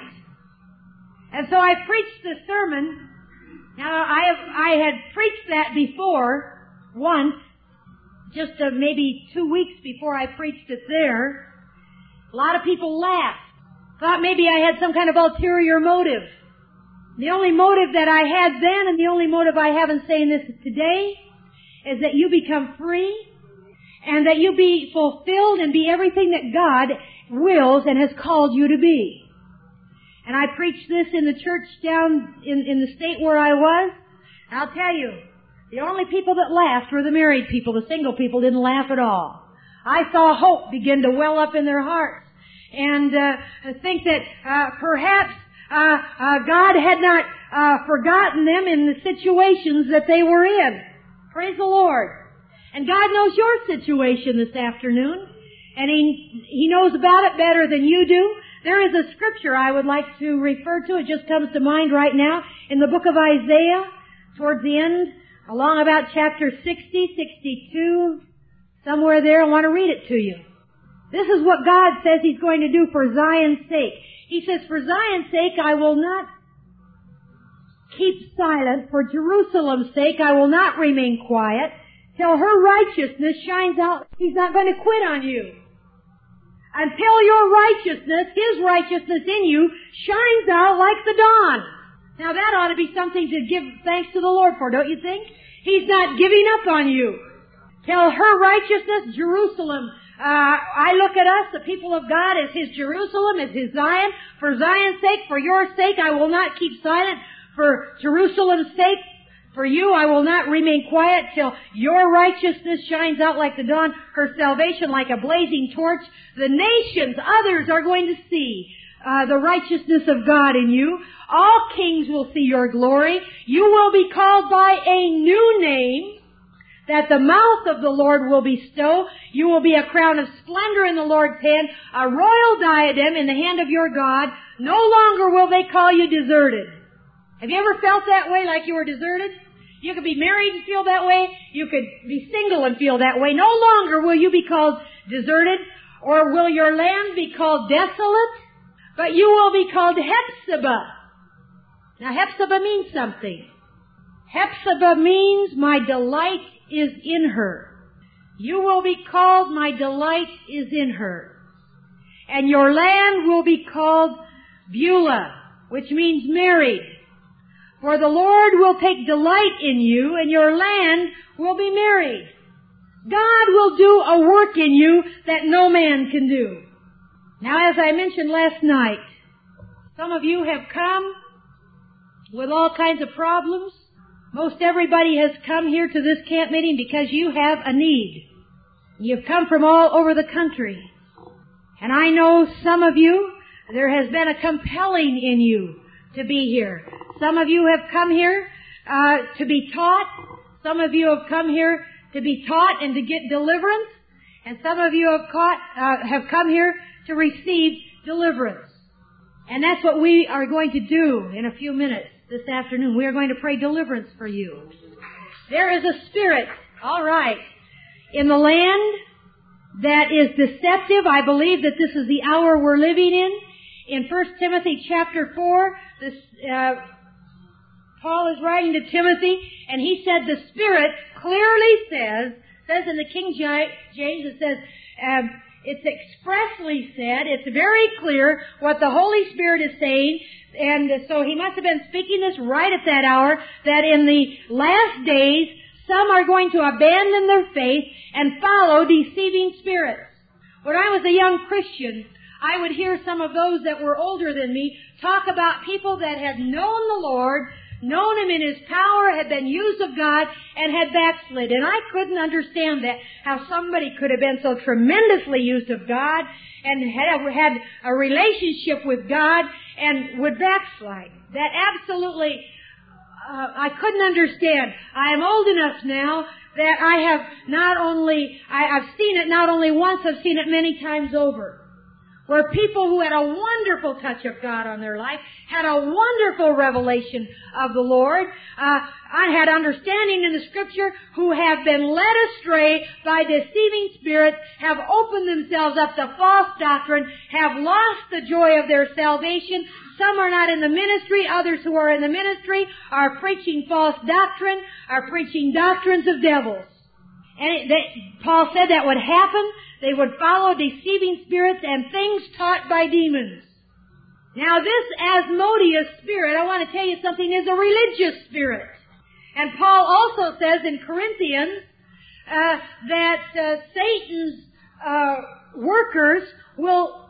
And so I preached this sermon. Now, I have I had preached that before, once, just uh, maybe two weeks before I preached it there. A lot of people laughed. Thought maybe I had some kind of ulterior motive. The only motive that I had then and the only motive I have in saying this today is that you become free and that you be fulfilled and be everything that God wills and has called you to be. And I preached this in the church down in, in the state where I was. And I'll tell you, the only people that laughed were the married people. The single people didn't laugh at all. I saw hope begin to well up in their hearts. And uh, think that uh, perhaps uh, uh, God had not uh, forgotten them in the situations that they were in. Praise the Lord. And God knows your situation this afternoon. And He, He knows about it better than you do. There is a scripture I would like to refer to. It just comes to mind right now. In the book of Isaiah, towards the end, along about chapter sixty, sixty-two, somewhere there, I want to read it to you. This is what God says He's going to do for Zion's sake. He says, for Zion's sake I will not keep silent. For Jerusalem's sake I will not remain quiet. Till her righteousness shines out. He's not going to quit on you. Until your righteousness, His righteousness in you, shines out like the dawn. Now that ought to be something to give thanks to the Lord for, don't you think? He's not giving up on you. Till her righteousness, Jerusalem. Uh, I look at us, the people of God, as His Jerusalem, as His Zion. For Zion's sake, for your sake, I will not keep silent. For Jerusalem's sake, for you, I will not remain quiet till your righteousness shines out like the dawn, her salvation like a blazing torch. The nations, others are going to see uh, the righteousness of God in you. All kings will see your glory. You will be called by a new name that the mouth of the Lord will bestow. You will be a crown of splendor in the Lord's hand, a royal diadem in the hand of your God. No longer will they call you deserted. Have you ever felt that way, like you were deserted? You could be married and feel that way. You could be single and feel that way. No longer will you be called deserted, or will your land be called desolate, but you will be called Hephzibah. Now, Hephzibah means something. Hephzibah means my delight is in her. You will be called my delight is in her. And your land will be called Beulah, which means married. For the Lord will take delight in you, and your land will be married. God will do a work in you that no man can do. Now, as I mentioned last night, some of you have come with all kinds of problems. Most everybody has come here to this camp meeting because you have a need. You've come from all over the country. And I know some of you, there has been a compelling in you to be here. Some of you have come here uh, to be taught. Some of you have come here to be taught and to get deliverance. And some of you have, caught, uh, have come here to receive deliverance. And that's what we are going to do in a few minutes this afternoon. We are going to pray deliverance for you. There is a spirit, all right, in the land that is deceptive. I believe that this is the hour we're living in. In First Timothy chapter four, this, uh, Paul is writing to Timothy, and he said the Spirit clearly says, says in the King James, it says, um, it's expressly said, it's very clear what the Holy Spirit is saying, and so he must have been speaking this right at that hour, that in the last days, some are going to abandon their faith and follow deceiving spirits. When I was a young Christian, I would hear some of those that were older than me talk about people that had known the Lord, known Him in His power, had been used of God, and had backslid. And I couldn't understand that, how somebody could have been so tremendously used of God and had, had a relationship with God and would backslide. That absolutely, uh, I couldn't understand. I am old enough now that I have not only, I, I've seen it not only once, I've seen it many times over. Where people who had a wonderful touch of God on their life, had a wonderful revelation of the Lord, uh, I had understanding in the Scripture, who have been led astray by deceiving spirits, have opened themselves up to false doctrine, have lost the joy of their salvation. Some are not in the ministry. Others who are in the ministry are preaching false doctrine, are preaching doctrines of devils. And it, they, Paul said that would happen. They would follow deceiving spirits and things taught by demons. Now this Asmodeus spirit, I want to tell you something, is a religious spirit. And Paul also says in Corinthians uh, that uh, Satan's uh, workers will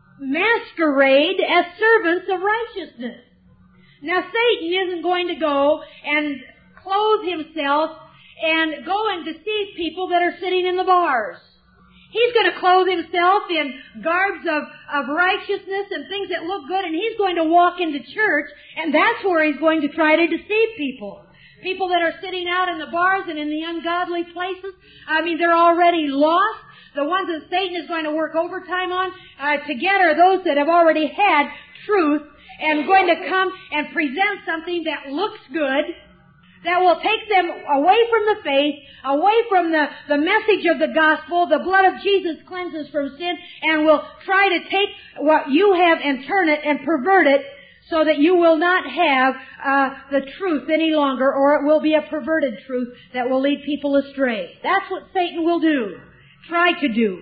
masquerade as servants of righteousness. Now Satan isn't going to go and clothe himself and go and deceive people that are sitting in the bars. He's going to clothe himself in garbs of, of righteousness and things that look good, and he's going to walk into church, and that's where he's going to try to deceive people. People that are sitting out in the bars and in the ungodly places, I mean, they're already lost. The ones that Satan is going to work overtime on uh, to get are those that have already had truth and going to come and present something that looks good, that will take them away from the faith, away from the, the message of the gospel. The blood of Jesus cleanses from sin, and will try to take what you have and turn it and pervert it so that you will not have uh, the truth any longer, or it will be a perverted truth that will lead people astray. That's what Satan will do, try to do.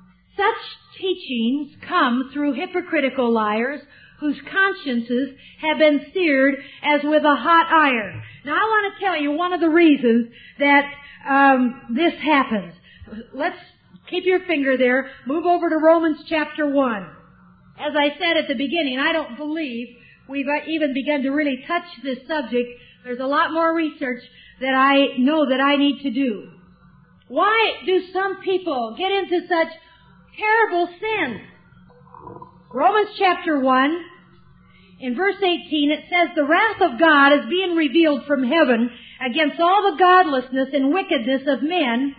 Such teachings come through hypocritical liars whose consciences have been seared as with a hot iron. Now, I want to tell you one of the reasons that um, this happens. Let's keep your finger there. Move over to Romans chapter one. As I said at the beginning, I don't believe we've even begun to really touch this subject. There's a lot more research that I know that I need to do. Why do some people get into such terrible sin? Romans chapter one, in verse eighteen, it says, "The wrath of God is being revealed from heaven against all the godlessness and wickedness of men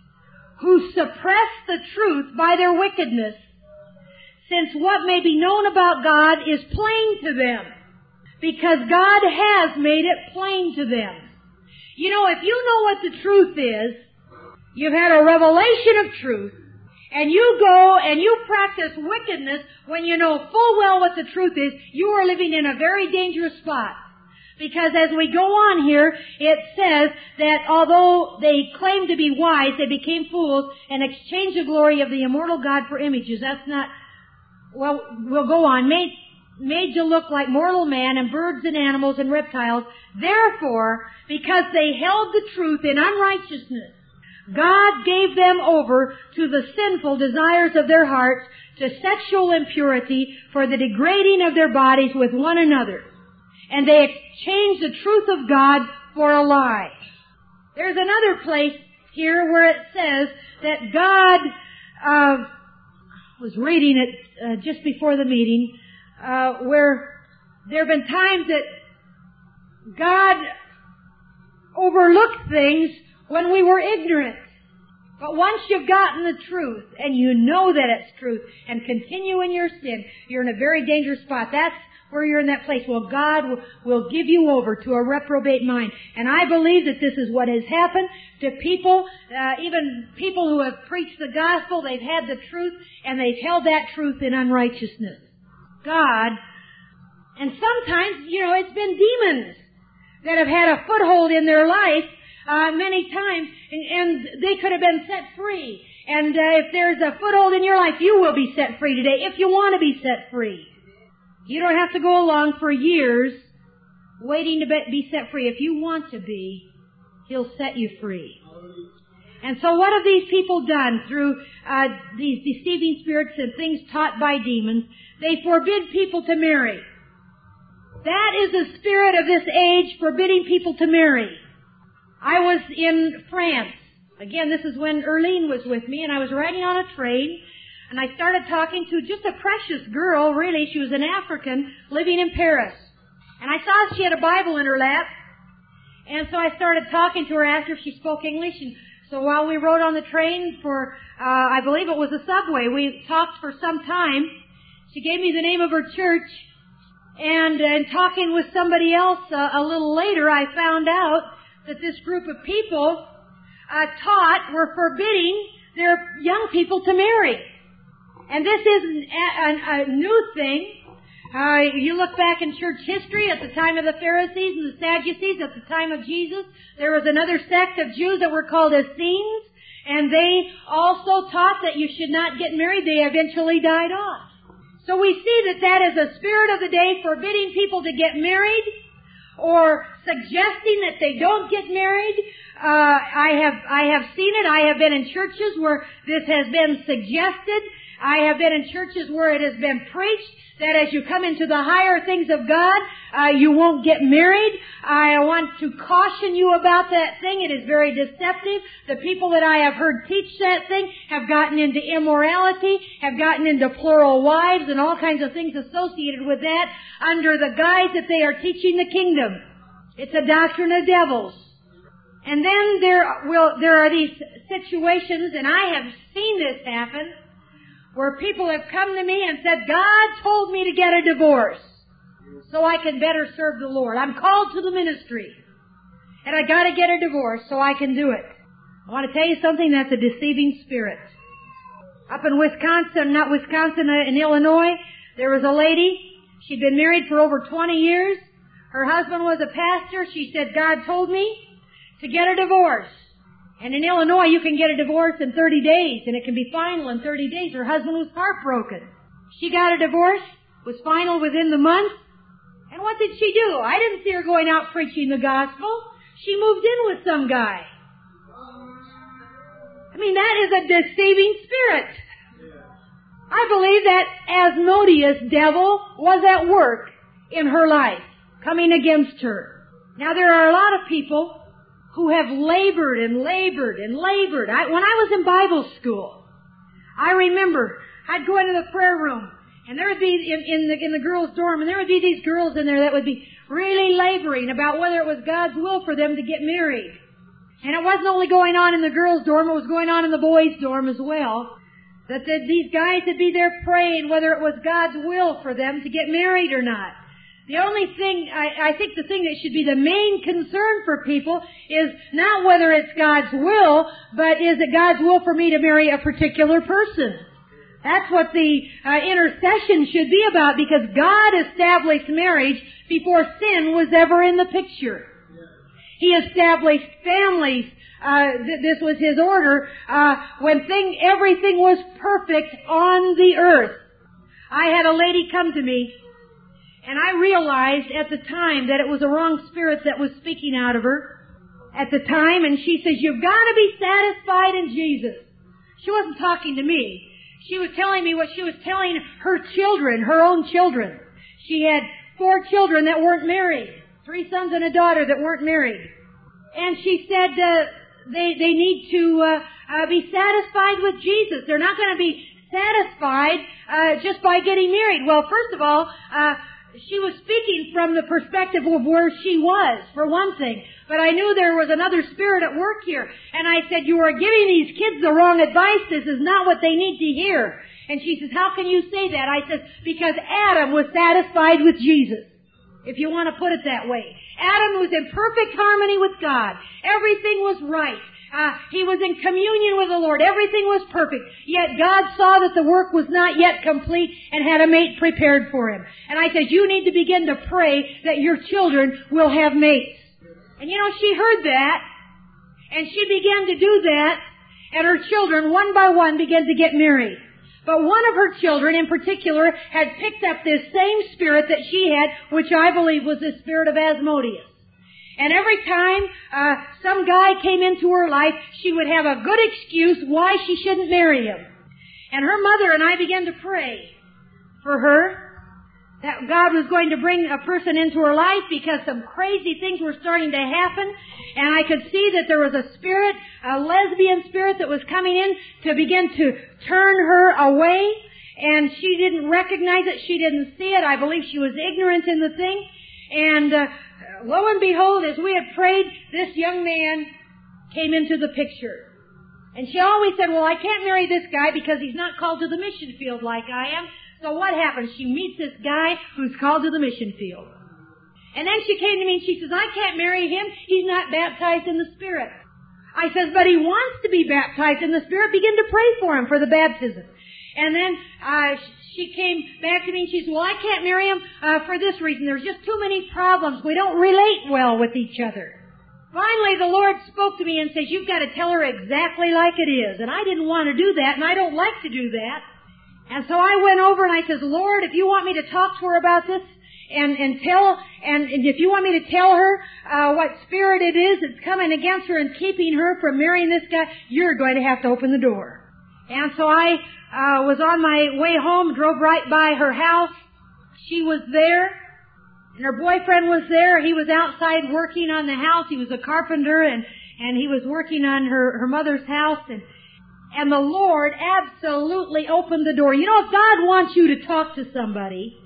who suppress the truth by their wickedness, since what may be known about God is plain to them, because God has made it plain to them." You know, if you know what the truth is, you've had a revelation of truth, and you go and you practice wickedness when you know full well what the truth is, you are living in a very dangerous spot. Because as we go on here, it says that although they claimed to be wise, they became fools and exchanged the glory of the immortal God for images. That's not, well, we'll go on. Made, made to look like mortal man and birds and animals and reptiles. Therefore, because they held the truth in unrighteousness, God gave them over to the sinful desires of their hearts, to sexual impurity, for the degrading of their bodies with one another. And they exchanged the truth of God for a lie. There's another place here where it says that God, uh, was reading it uh, just before the meeting, uh, where there have been times that God overlooked things when we were ignorant. But once you've gotten the truth, and you know that it's truth, and continue in your sin, you're in a very dangerous spot. That's where you're in that place. Well, God will, will give you over to a reprobate mind. And I believe that this is what has happened to people, uh, even people who have preached the gospel. They've had the truth, and they've held that truth in unrighteousness. God, and sometimes, you know, it's been demons that have had a foothold in their life Uh, many times, and, and they could have been set free. And uh, if there's a foothold in your life, you will be set free today if you want to be set free. You don't have to go along for years waiting to be set free. If you want to be, He'll set you free. And so what have these people done through uh, these deceiving spirits and things taught by demons? They forbid people to marry. That is the spirit of this age, forbidding people to marry. I was in France. Again, this is when Erlene was with me, and I was riding on a train, and I started talking to just a precious girl, really. She was an African living in Paris. And I saw she had a Bible in her lap, and so I started talking to her, asked her if she spoke English. And so while we rode on the train for, uh, I believe it was a subway, we talked for some time. She gave me the name of her church, and uh, in talking with somebody else uh, a little later, I found out that this group of people uh, taught were forbidding their young people to marry. And this isn't a, a, a new thing. Uh, you look back in church history at the time of the Pharisees and the Sadducees, at the time of Jesus, there was another sect of Jews that were called Essenes, and they also taught that you should not get married. They eventually died off. So we see that that is a spirit of the day, forbidding people to get married, or suggesting that they don't get married. Uh, I have I have seen it. I have been in churches where this has been suggested. I have been in churches where it has been preached that as you come into the higher things of God, uh, you won't get married. I want to caution you about that thing. It is very deceptive. The people that I have heard teach that thing have gotten into immorality, have gotten into plural wives and all kinds of things associated with that under the guise that they are teaching the kingdom. It's a doctrine of devils. And then there will, there are these situations, and I have seen this happen, where people have come to me and said, God told me to get a divorce so I can better serve the Lord. I'm called to the ministry, and I got to get a divorce so I can do it. I want to tell you something, that's a deceiving spirit. Up in Wisconsin, not Wisconsin, uh, in Illinois, there was a lady. She'd been married for over twenty years. Her husband was a pastor. She said, God told me to get a divorce. And in Illinois, you can get a divorce in thirty days, and it can be final in thirty days. Her husband was heartbroken. She got a divorce, was final within the month. And what did she do? I didn't see her going out preaching the gospel. She moved in with some guy. I mean, that is a deceiving spirit. I believe that Asmodeus devil was at work in her life, coming against her. Now, there are a lot of people who have labored and labored and labored. I, when I was in Bible school, I remember I'd go into the prayer room, and there would be, in, in, the, in the girls' dorm, and there would be these girls in there that would be really laboring about whether it was God's will for them to get married. And it wasn't only going on in the girls' dorm, it was going on in the boys' dorm as well. That the, these guys would be there praying whether it was God's will for them to get married or not. The only thing, I, I think the thing that should be the main concern for people is not whether it's God's will, but is it God's will for me to marry a particular person? That's what the uh, intercession should be about, because God established marriage before sin was ever in the picture. He established families. Uh, th- this was His order uh, when thing, everything was perfect on the earth. I had a lady come to me, and I realized at the time that it was a wrong spirit that was speaking out of her at the time, and she says, you've got to be satisfied in Jesus. She wasn't talking to me. She was telling me what she was telling her children, her own children. She had four children that weren't married, three sons and a daughter that weren't married. And she said uh, they, they need to uh, uh, be satisfied with Jesus. They're not going to be satisfied uh, just by getting married. Well, first of all, uh, she was speaking from the perspective of where she was, for one thing. But I knew there was another spirit at work here. And I said, you are giving these kids the wrong advice. This is not what they need to hear. And she says, how can you say that? I said, because Adam was satisfied with Jesus, if you want to put it that way. Adam was in perfect harmony with God. Everything was right. Uh, he was in communion with the Lord. Everything was perfect. Yet God saw that the work was not yet complete and had a mate prepared for him. And I said, you need to begin to pray that your children will have mates. And you know, she heard that, and she began to do that, and her children, one by one, began to get married. But one of her children in particular had picked up this same spirit that she had, which I believe was the spirit of Asmodeus. And every time uh, some guy came into her life, she would have a good excuse why she shouldn't marry him. And her mother and I began to pray for her, that God was going to bring a person into her life, because some crazy things were starting to happen. And I could see that there was a spirit, a lesbian spirit that was coming in to begin to turn her away. And she didn't recognize it. She didn't see it. I believe she was ignorant in the thing. And uh, lo and behold, as we had prayed, this young man came into the picture. And she always said, well, I can't marry this guy because he's not called to the mission field like I am. So what happens? She meets this guy who's called to the mission field. And then she came to me and she says, I can't marry him. He's not baptized in the Spirit. I says, but he wants to be baptized in the Spirit. Begin to pray for him for the baptism. And then uh, she came back to me and she said, well, I can't marry him uh, for this reason. There's just too many problems. We don't relate well with each other. Finally, the Lord spoke to me and says, you've got to tell her exactly like it is. And I didn't want to do that, and I don't like to do that. And so I went over and I said, Lord, if you want me to talk to her about this and, and tell, and, and if you want me to tell her uh, what spirit it is that's coming against her and keeping her from marrying this guy, you're going to have to open the door. And so I uh, was on my way home, drove right by her house. She was there, and her boyfriend was there. He was outside working on the house. He was a carpenter, and, and he was working on her, her mother's house, and And the Lord absolutely opened the door. You know, if God wants you to talk to somebody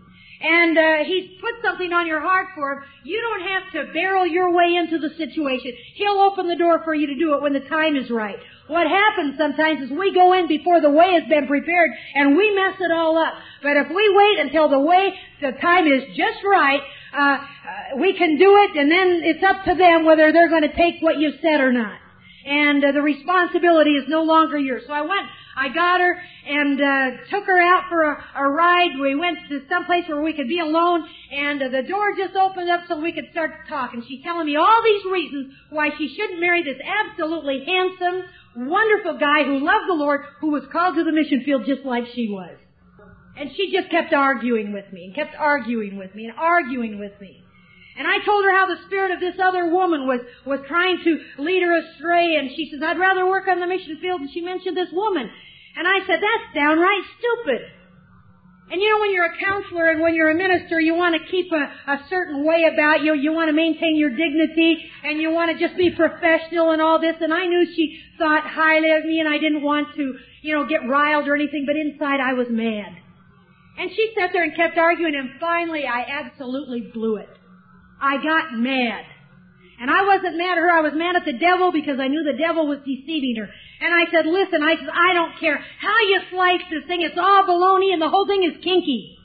and uh, He's put something on your heart for Him, you don't have to barrel your way into the situation. He'll open the door for you to do it when the time is right. What happens sometimes is we go in before the way has been prepared and we mess it all up. But if we wait until the way, the time is just right, uh, uh, we can do it, and then it's up to them whether they're going to take what you said or not. And uh, the responsibility is no longer yours. So I went, I got her and uh, took her out for a, a ride. We went to some place where we could be alone, and uh, the door just opened up so we could start to talk. And she's telling me all these reasons why she shouldn't marry this absolutely handsome, wonderful guy who loved the Lord, who was called to the mission field just like she was. And she just kept arguing with me, and kept arguing with me, and arguing with me. And I told her how the spirit of this other woman was, was trying to lead her astray, and she says, I'd rather work on the mission field, and she mentioned this woman. And I said, that's downright stupid. And you know, when you're a counselor and when you're a minister, you want to keep a, a certain way about you. You want to maintain your dignity, and you want to just be professional and all this. And I knew she thought highly of me, and I didn't want to, you know, get riled or anything, but inside I was mad. And she sat there and kept arguing, and finally I absolutely blew it. I got mad. And I wasn't mad at her, I was mad at the devil, because I knew the devil was deceiving her. And I said, listen, I said, I don't care how you slice this thing, it's all baloney and the whole thing is kinky.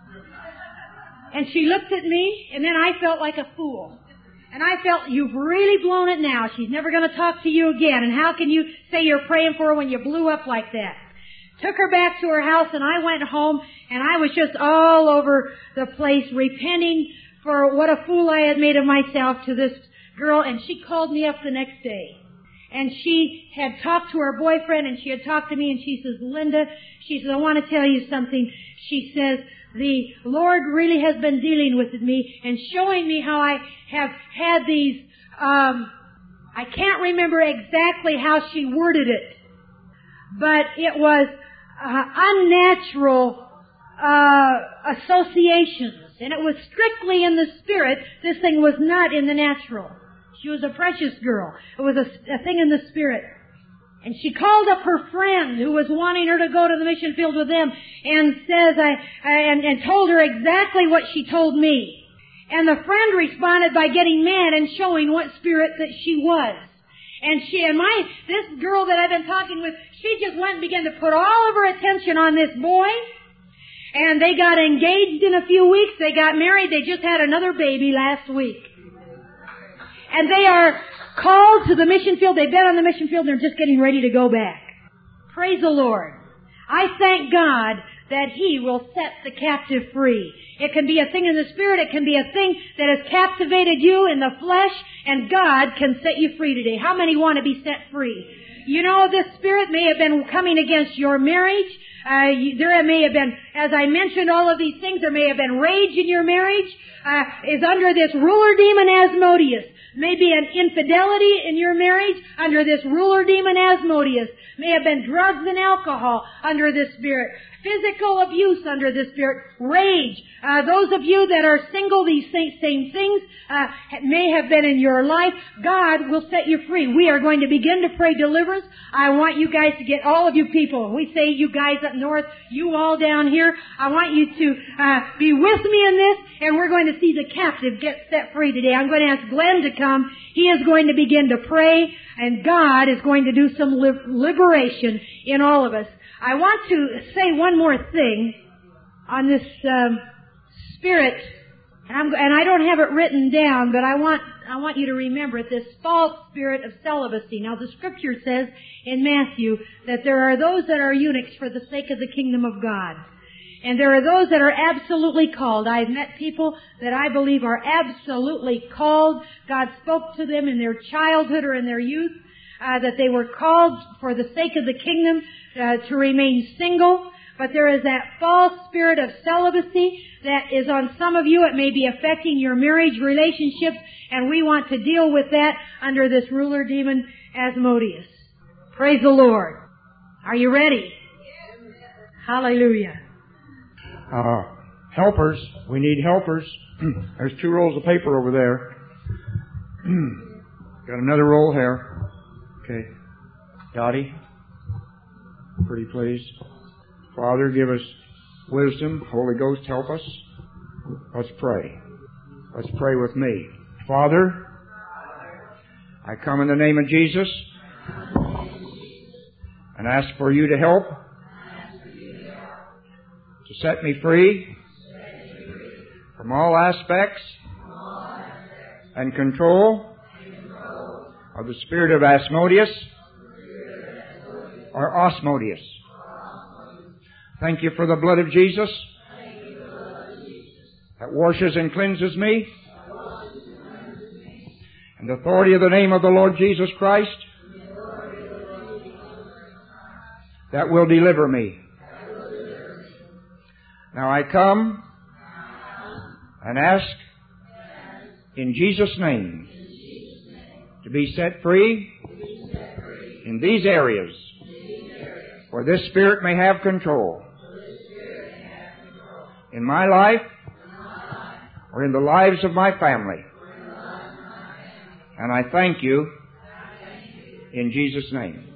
And she looked at me, and then I felt like a fool. And I felt, you've really blown it now. She's never going to talk to you again. And how can you say you're praying for her when you blew up like that? Took her back to her house, and I went home, and I was just all over the place repenting for what a fool I had made of myself to this girl. And she called me up the next day. And she had talked to her boyfriend, and she had talked to me, and she says, Linda, she says, I want to tell you something. She says, the Lord really has been dealing with me and showing me how I have had these, um, I can't remember exactly how she worded it, but it was uh, unnatural uh, associations, and it was strictly in the spirit. This thing was not in the natural. She was a precious girl. It was a, a thing in the spirit. And she called up her friend who was wanting her to go to the mission field with them, and says, I, I and, and told her exactly what she told me. And the friend responded by getting mad and showing what spirit that she was. And she and my this girl that I've been talking with, she just went and began to put all of her attention on this boy. And they got engaged in a few weeks. They got married. They just had another baby last week. And they are called to the mission field. They've been on the mission field, and they're just getting ready to go back. Praise the Lord. I thank God that He will set the captive free. It can be a thing in the spirit. It can be a thing that has captivated you in the flesh, and God can set you free today. How many want to be set free? You know, this spirit may have been coming against your marriage. Uh, you, there may have been, as I mentioned all of these things, there may have been rage in your marriage, uh, is under this ruler demon Asmodeus. Maybe an infidelity in your marriage under this ruler demon Asmodeus. May have been drugs and alcohol under this spirit. Physical abuse under this spirit. Rage. Uh, those of you that are single, these same, same things uh, may have been in your life. God will set you free. We are going to begin to pray deliverance. I want you guys to get, all of you people, we say you guys up north, you all down here, I want you to uh, be with me in this, and we're going to see the captive get set free today. I'm going to ask Glenn to come. He is going to begin to pray, and God is going to do some li- liberation in all of us. I want to say one more thing on this um, spirit, and, I'm, and I don't have it written down, but I want I want you to remember it, this false spirit of celibacy. Now, the Scripture says in Matthew that there are those that are eunuchs for the sake of the kingdom of God. And there are those that are absolutely called. I've met people that I believe are absolutely called. God spoke to them in their childhood or in their youth, uh, that they were called for the sake of the kingdom uh, to remain single. But there is that false spirit of celibacy that is on some of you. It may be affecting your marriage relationships, and we want to deal with that under this ruler demon Asmodeus. Praise the Lord. Are you ready? Hallelujah. Uh, helpers. We need helpers. There's two rolls of paper over there. Got another roll here. Okay. Dottie, pretty please. Father, give us wisdom. Holy Ghost, help us. Let's pray. Let's pray with me. Father, I come in the name of Jesus and ask for you to help to set me free from all aspects and control of the spirit of Asmodeus or Osmodeus. Thank you for the blood of Jesus that washes and cleanses me, and the authority of the name of the Lord Jesus Christ that will deliver me. Now I come and ask in Jesus' name to be set free in these areas where this Spirit may have control in my life or in the lives of my family. And I thank you in Jesus' name.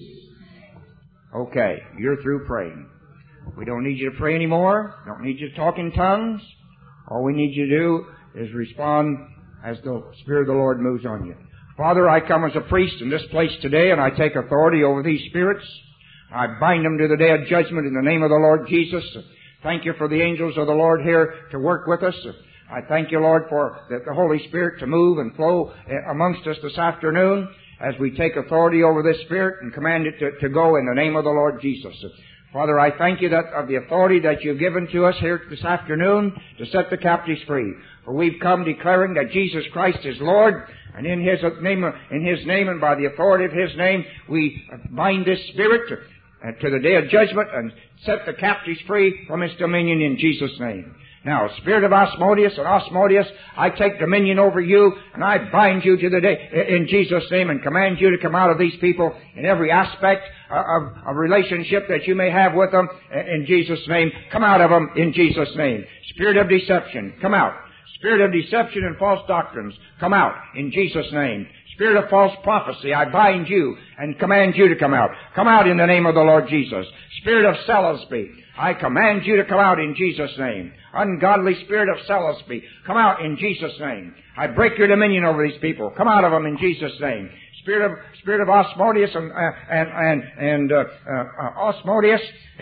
Okay, you're through praying. We don't need you to pray anymore. Don't need you to talk in tongues. All we need you to do is respond as the Spirit of the Lord moves on you. Father, I come as a priest in this place today, and I take authority over these spirits. I bind them to the day of judgment in the name of the Lord Jesus. Thank you for the angels of the Lord here to work with us. I thank you, Lord, for the, the Holy Spirit to move and flow amongst us this afternoon as we take authority over this Spirit and command it to, to go in the name of the Lord Jesus. Father, I thank you that of the authority that you've given to us here this afternoon to set the captives free. For we've come declaring that Jesus Christ is Lord, and in His name, in His name and by the authority of His name, we bind this spirit to, uh, to the day of judgment and set the captives free from its dominion in Jesus' name. Now, spirit of Asmodeus and Osmodeus, I take dominion over you, and I bind you to the day in Jesus' name and command you to come out of these people in every aspect of, of relationship that you may have with them in Jesus' name. Come out of them in Jesus' name. Spirit of deception, come out. Spirit of deception and false doctrines, come out in Jesus' name. Spirit of false prophecy, I bind you and command you to come out. Come out in the name of the Lord Jesus. Spirit of Salisbury, I command you to come out in Jesus' name. Ungodly spirit of Salisbury, come out in Jesus' name. I break your dominion over these people. Come out of them in Jesus' name. Spirit of spirit of Osmodeus and uh, and and and uh, uh, Osmodeus,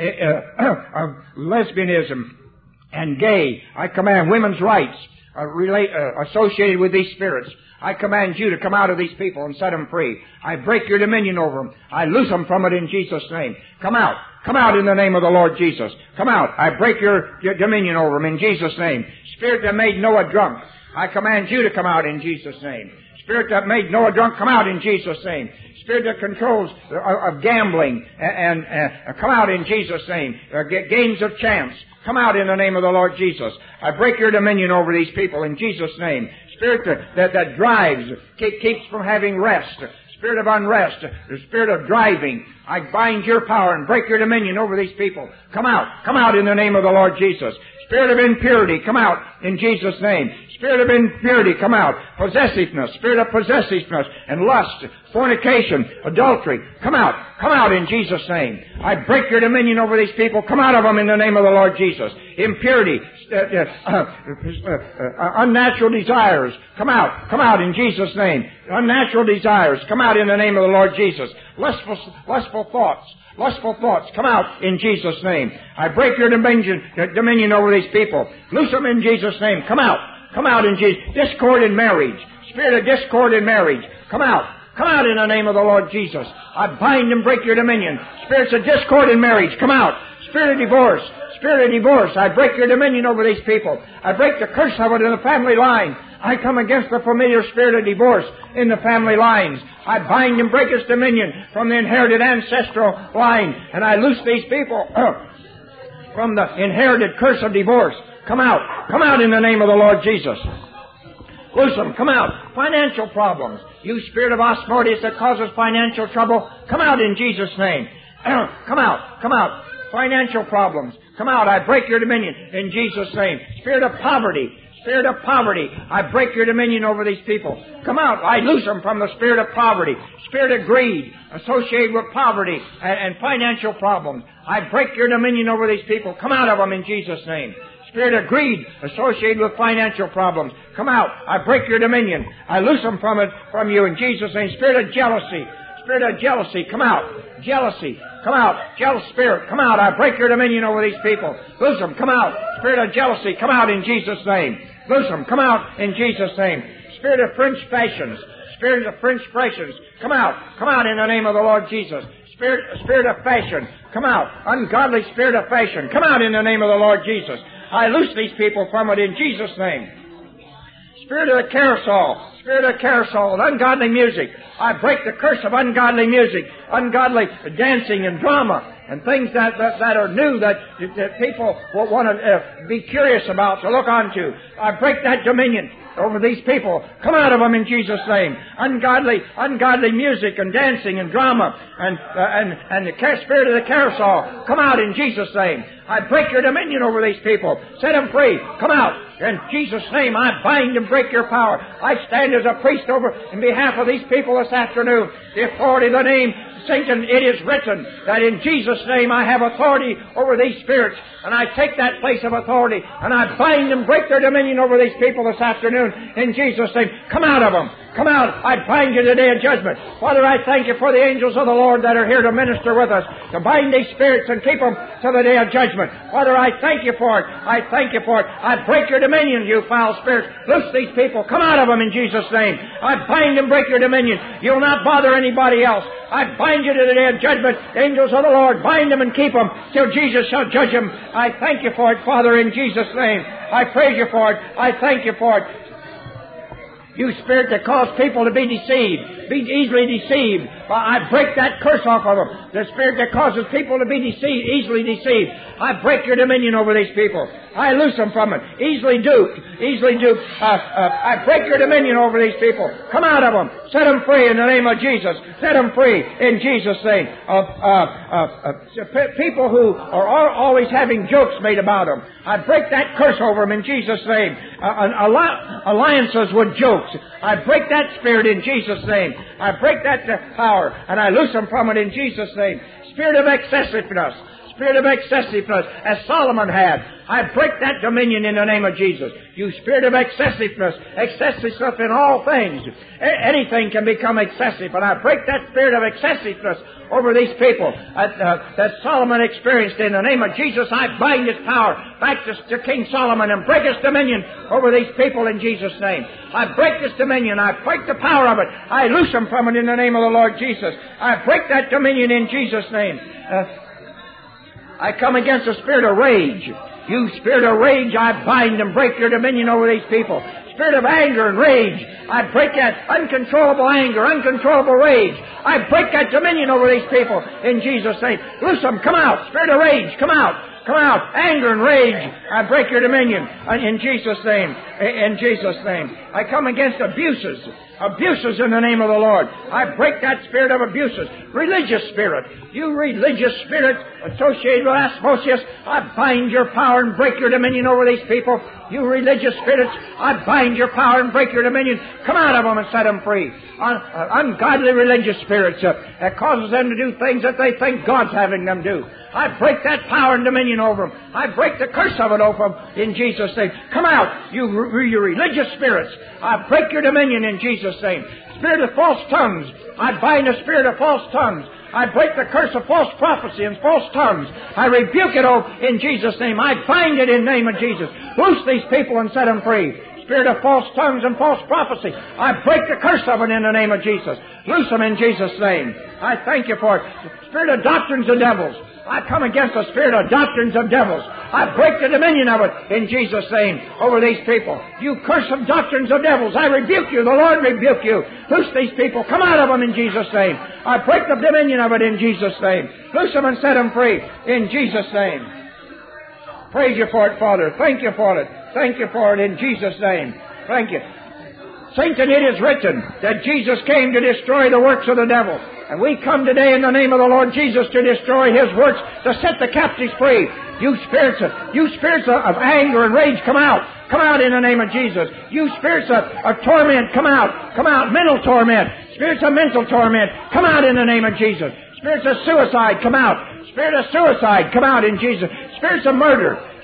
uh, uh, of lesbianism and gay, I command women's rights uh, relate, uh, associated with these spirits. I command you to come out of these people and set them free. I break your dominion over them. I loose them from it in Jesus' name. Come out. Come out in the name of the Lord Jesus. Come out. I break your, your dominion over them in Jesus' name. Spirit that made Noah drunk, I command you to come out in Jesus' name. Spirit that made Noah drunk, come out in Jesus' name. Spirit that controls uh, of gambling, and, and uh, come out in Jesus' name. Uh, gains of chance, come out in the name of the Lord Jesus. I break your dominion over these people in Jesus' name. Spirit that, that, that drives, keep, keeps from having rest. Spirit of unrest, the spirit of driving, I bind your power and break your dominion over these people. Come out. Come out in the name of the Lord Jesus. Spirit of impurity, come out in Jesus' name. Spirit of impurity, come out. Possessiveness, spirit of possessiveness and lust, fornication, adultery, come out. Come out in Jesus' name. I break your dominion over these people. Come out of them in the name of the Lord Jesus. Impurity, uh, uh, uh, uh, unnatural desires, come out. Come out in Jesus' name. Unnatural desires, come out in the name of the Lord Jesus. Lustful, lustful thoughts, lustful thoughts, come out in Jesus' name. I break your dominion, dominion over these people. Loose them in Jesus' name. Come out. Come out in Jesus. Discord in marriage. Spirit of discord in marriage. Come out. Come out in the name of the Lord Jesus. I bind and break your dominion. Spirits of discord in marriage. Come out. Spirit of divorce. Spirit of divorce. I break your dominion over these people. I break the curse of it in the family line. I come against the familiar spirit of divorce in the family lines. I bind and break its dominion from the inherited ancestral line. And I loose these people from the inherited curse of divorce. Come out. Come out in the name of the Lord Jesus. Loose them. Come out. Financial problems. You spirit of Asmodeus that causes financial trouble, come out in Jesus' name. Come out. Come out. Financial problems. Come out. I break your dominion in Jesus' name. Spirit of poverty. Spirit of poverty. I break your dominion over these people. Come out. I loose them from the spirit of poverty. Spirit of greed associated with poverty and, and financial problems. I break your dominion over these people. Come out of them in Jesus' name. Spirit of greed associated with financial problems, come out. I break your dominion. I loose them from it, from you in Jesus' name. Spirit of jealousy, spirit of jealousy, come out. Jealousy, come out. Jealous spirit, come out. I break your dominion over these people. Loose them, come out. Spirit of jealousy, come out in Jesus' name. Loose them, come out in Jesus' name. Spirit of French fashions, spirit of French fashions, come out. Come out in the name of the Lord Jesus. Spirit, spirit of fashion, come out. Ungodly spirit of fashion, come out in the name of the Lord Jesus. I loose these people from it in Jesus' name. Spirit of the carousel, spirit of carousel, and ungodly music. I break the curse of ungodly music, ungodly dancing and drama, and things that, that, that are new that, that people will want to uh, be curious about, to look onto. I break that dominion over these people. Come out of them in Jesus' name. Ungodly, ungodly music and dancing and drama and uh, and and the spirit of the carousel. Come out in Jesus' name. I break your dominion over these people. Set them free. Come out in Jesus' name. I bind and break your power. I stand as a priest over in behalf of these people this afternoon. The authority of the name Satan, it is written that in Jesus' name I have authority over these spirits, and I take that place of authority, and I bind and break their dominion over these people this afternoon in Jesus' name. Come out of them. Come out. I bind you today in judgment. Father, I thank you for the angels of the Lord that are here to minister with us, to bind these spirits and keep them to the day of judgment. Father, I thank you for it. I thank you for it. I break your dominion, you foul spirits. Loose these people. Come out of them in Jesus' name. I bind and break your dominion. You'll not bother anybody else. I bind you to the day of judgment. Angels of the Lord, bind them and keep them till Jesus shall judge them. I thank you for it, Father, in Jesus' name. I praise you for it. I thank you for it. You spirit that cause people to be deceived, be easily deceived, I break that curse off of them. The spirit that causes people to be deceived, easily deceived, I break your dominion over these people. I loose them from it. Easily duped, easily duped. Uh, uh, I break your dominion over these people. Come out of them. Set them free in the name of Jesus. Set them free in Jesus' name. Uh, uh, uh, uh, people who are always having jokes made about them, I break that curse over them in Jesus' name. Uh, alliances with jokes, I break that spirit in Jesus' name. I break that power, and I loose them from it in Jesus' name. Spirit of excessiveness, spirit of excessiveness, as Solomon had, I break that dominion in the name of Jesus. You spirit of excessiveness, excessiveness in all things. A- anything can become excessive, but I break that spirit of excessiveness over these people that, uh, that Solomon experienced in the name of Jesus. I bind its power back to, to King Solomon and break its dominion over these people in Jesus' name. I break this dominion. I break the power of it. I loose them from it in the name of the Lord Jesus. I break that dominion in Jesus' name. Uh, I come against the spirit of rage. You spirit of rage, I bind and break your dominion over these people. Spirit of anger and rage, I break that uncontrollable anger, uncontrollable rage. I break that dominion over these people in Jesus' name. Loose them, come out. Spirit of rage, come out. Come out. Anger and rage, I break your dominion in Jesus' name. In Jesus' name. I come against abuses. Abuses in the name of the Lord. I break that spirit of abuses. Religious spirit. You religious spirit associated with Asmodeus, I bind your power and break your dominion over these people. You religious spirits, I bind your power and break your dominion. Come out of them and set them free. Un- uh, ungodly religious spirits uh, that causes them to do things that they think God's having them do. I break that power and dominion over them. I break the curse of it over them in Jesus' name. Come out, you, you religious spirits. I break your dominion in Jesus' name. Spirit of false tongues, I bind the spirit of false tongues. I break the curse of false prophecy and false tongues. I rebuke it all in Jesus' name. I bind it in the name of Jesus. Loose these people and set them free. Spirit of false tongues and false prophecy, I break the curse of it in the name of Jesus. Loose them in Jesus' name. I thank you for it. Spirit of doctrines of devils, I come against the spirit of doctrines of devils. I break the dominion of it in Jesus' name over these people. You curse of doctrines of devils, I rebuke you. The Lord rebuke you. Loose these people. Come out of them in Jesus' name. I break the dominion of it in Jesus' name. Loose them and set them free in Jesus' name. Praise you for it, Father. Thank you for it. Thank you for it in Jesus' name. Thank you. Satan, it is written that Jesus came to destroy the works of the devil. And we come today in the name of the Lord Jesus to destroy his works, to set the captives free. You spirits of, you spirits of, of anger and rage, come out. Come out in the name of Jesus. You spirits of, of torment, come out. Come out. Mental torment. Spirits of mental torment, come out in the name of Jesus. Spirits of suicide, come out. Spirit of suicide, come out in Jesus. Spirits of murder.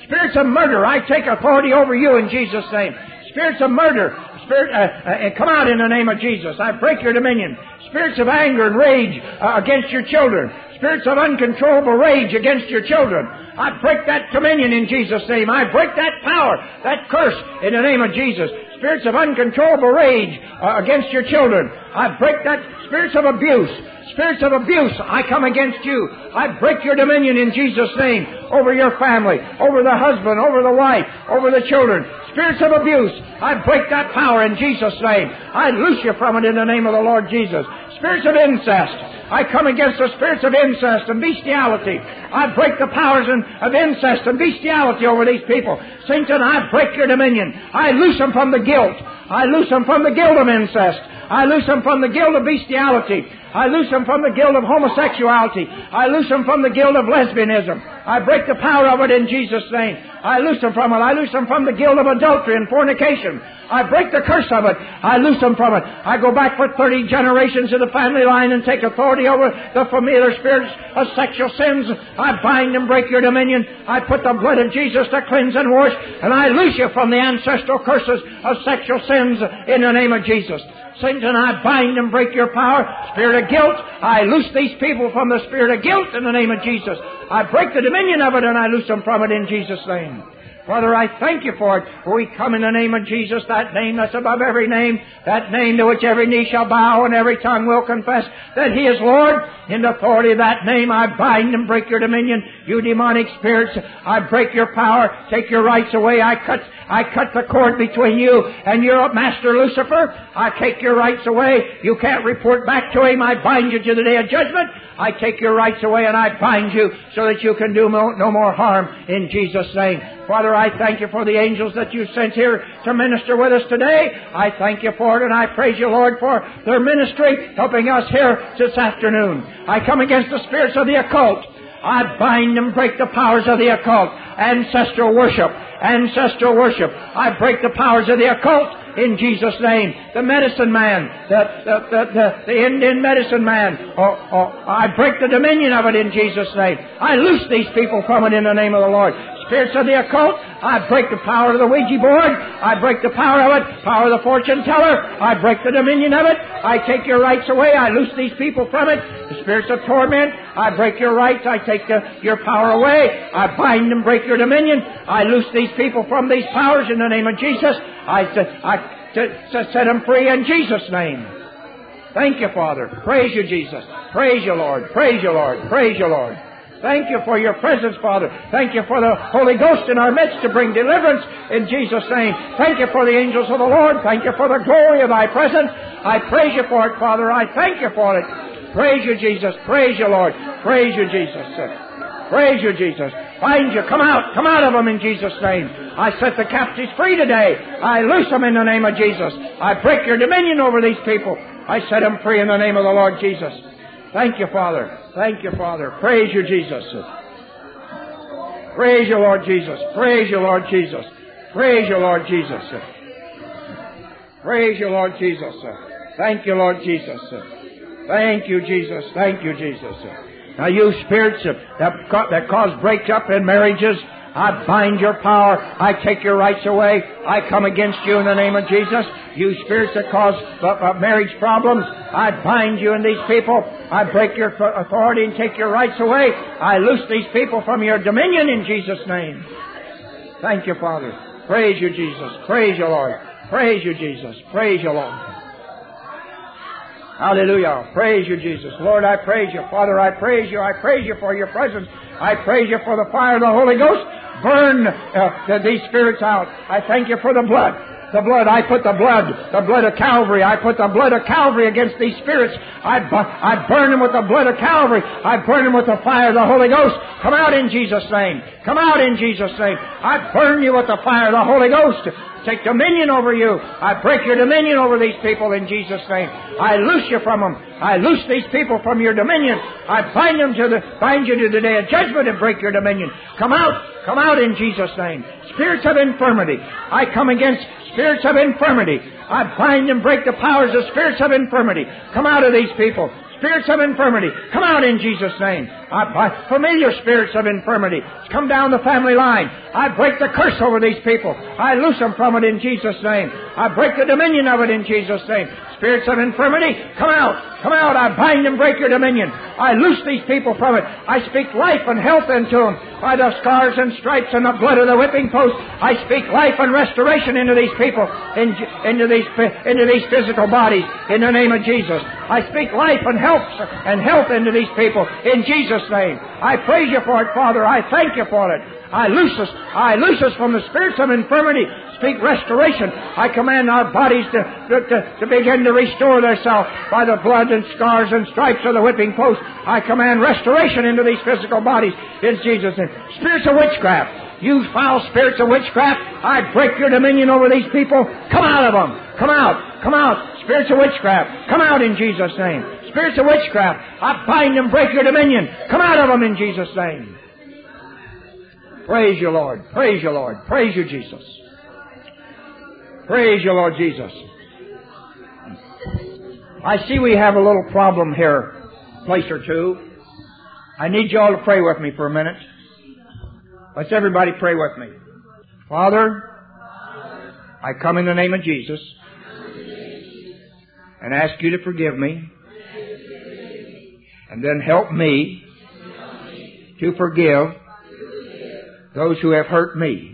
Spirits of murder, I take authority over you in Jesus' name. Spirits of murder, spirit, uh, uh, come out in the name of Jesus. I break your dominion. Spirits of anger and rage uh, against your children. Spirits of uncontrollable rage against your children. I break that dominion in Jesus' name. I break that power, that curse in the name of Jesus. Spirits of uncontrollable rage uh, against your children. I break that. Spirits of abuse. Spirits of abuse, I come against you. I break your dominion in Jesus' name over your family, over the husband, over the wife, over the children. Spirits of abuse, I break that power in Jesus' name. I loose you from it in the name of the Lord Jesus. Spirits of incest, I come against the spirits of incest and bestiality. I break the powers of incest and bestiality over these people. Satan, I break your dominion. I loose them from the guilt. I loose them from the guilt of incest. I loose them from the guilt of bestiality. I loose them from the guilt of homosexuality. I loose them from the guilt of lesbianism. I break the power of it in Jesus' name. I loose them from it. I loose them from the guilt of adultery and fornication. I break the curse of it. I loose them from it. I go back for thirty generations of the family line and take authority over the familiar spirits of sexual sins. I bind and break your dominion. I put the blood of Jesus to cleanse and wash, and I loose you from the ancestral curses of sexual sins in the name of Jesus. Satan, I bind and break your power. Spirit of guilt, I loose these people from the spirit of guilt in the name of Jesus. I break the dominion of it and I loose them from it in Jesus' name. Father, I thank you for it. For we come in the name of Jesus, that name that's above every name, that name to which every knee shall bow and every tongue will confess that He is Lord. In the authority of that name, I bind and break your dominion. You demonic spirits, I break your power. Take your rights away. I cut, I cut the cord between you and your master Lucifer. I take your rights away. You can't report back to him. I bind you to the day of judgment. I take your rights away and I bind you so that you can do no, no more harm in Jesus' name. Father, I thank you for the angels that you sent here to minister with us today. I thank you for it, and I praise you, Lord, for their ministry helping us here this afternoon. I come against the spirits of the occult. I bind and break the powers of the occult. Ancestral worship. Ancestral worship. I break the powers of the occult in Jesus' name. The medicine man, the, the, the, the, the Indian medicine man, oh, oh, I break the dominion of it in Jesus' name. I loose these people from it in the name of the Lord. Spirits of the occult, I break the power of the Ouija board. I break the power of it. Power of the fortune teller, I break the dominion of it. I take your rights away. I loose these people from it. The spirits of torment, I break your rights. I take the, your power away. I bind and break your dominion. I loose these people from these powers in the name of Jesus. I, I to, to set them free in Jesus' name. Thank you, Father. Praise you, Jesus. Praise you, Lord. Praise you, Lord. Praise you, Lord. Thank you for your presence, Father. Thank you for the Holy Ghost in our midst to bring deliverance in Jesus' name. Thank you for the angels of the Lord. Thank you for the glory of thy presence. I praise you for it, Father. I thank you for it. Praise you, Jesus. Praise you, Lord. Praise you, Jesus. Praise you, Jesus. Find you. Come out. Come out of them in Jesus' name. I set the captives free today. I loose them in the name of Jesus. I break your dominion over these people. I set them free in the name of the Lord Jesus. Thank you, Father. Thank you, Father. Praise you, Jesus. Praise you, Lord Jesus. Praise you, Lord Jesus. Praise you, Lord Jesus. Praise you, Lord Jesus. Thank you, Lord Jesus. Thank you, Jesus. Thank you, Jesus. Now, you spirits that, that cause breakup in marriages, I bind your power. I take your rights away. I come against you in the name of Jesus. You spirits that cause uh, marriage problems, I bind you and these people. I break your authority and take your rights away. I loose these people from your dominion in Jesus' name. Thank you, Father. Praise you, Jesus. Praise you, Lord. Praise you, Jesus. Praise you, Lord. Hallelujah. Praise you, Jesus. Lord, I praise you. Father, I praise you. I praise you for your presence. I praise you for the fire of the Holy Ghost. Burn uh, these spirits out. I thank you for the blood. The blood. I put the blood, the blood of Calvary. I put the blood of Calvary against these spirits. I, bu- I burn them with the blood of Calvary. I burn them with the fire of the Holy Ghost. Come out in Jesus' name. Come out in Jesus' name. I burn you with the fire of the Holy Ghost. Take dominion over you. I break your dominion over these people in Jesus' name. I loose you from them. I loose these people from your dominion. I bind them to the, bind you to the day of judgment and break your dominion. Come out. Come out in Jesus' name. Spirits of infirmity, I come against spirits of infirmity. I bind and break the powers of spirits of infirmity. Come out of these people. Spirits of infirmity, come out in Jesus' name. I, I, familiar spirits of infirmity, come down the family line. I break the curse over these people. I loose them from it in Jesus' name. I break the dominion of it in Jesus' name. Spirits of infirmity, come out. Come out. I bind and break your dominion. I loose these people from it. I speak life and health into them. By the scars and stripes and the blood of the whipping post, I speak life and restoration into these people, in, into these into these physical bodies, in the name of Jesus. I speak life and health and health into these people, in Jesus' name. I praise you for it, Father. I thank you for it. I loose us. I loose us from the spirits of infirmity. Speak restoration. I command our bodies to, to, to begin to restore themselves by the blood and scars and stripes of the whipping post. I command restoration into these physical bodies in Jesus' name. Spirits of witchcraft. You foul spirits of witchcraft, I break your dominion over these people. Come out of them. Come out. Come out. Spirits of witchcraft, come out in Jesus' name. Spirits of witchcraft, I bind and break your dominion. Come out of them in Jesus' name. Praise you, Lord. Praise you, Lord. Praise you, Jesus. Praise you, Lord Jesus. I see we have a little problem here, place or two. I need you all to pray with me for a minute. Let's everybody pray with me. Father, I come in the name of Jesus and ask you to forgive me, and then help me to forgive those who have hurt me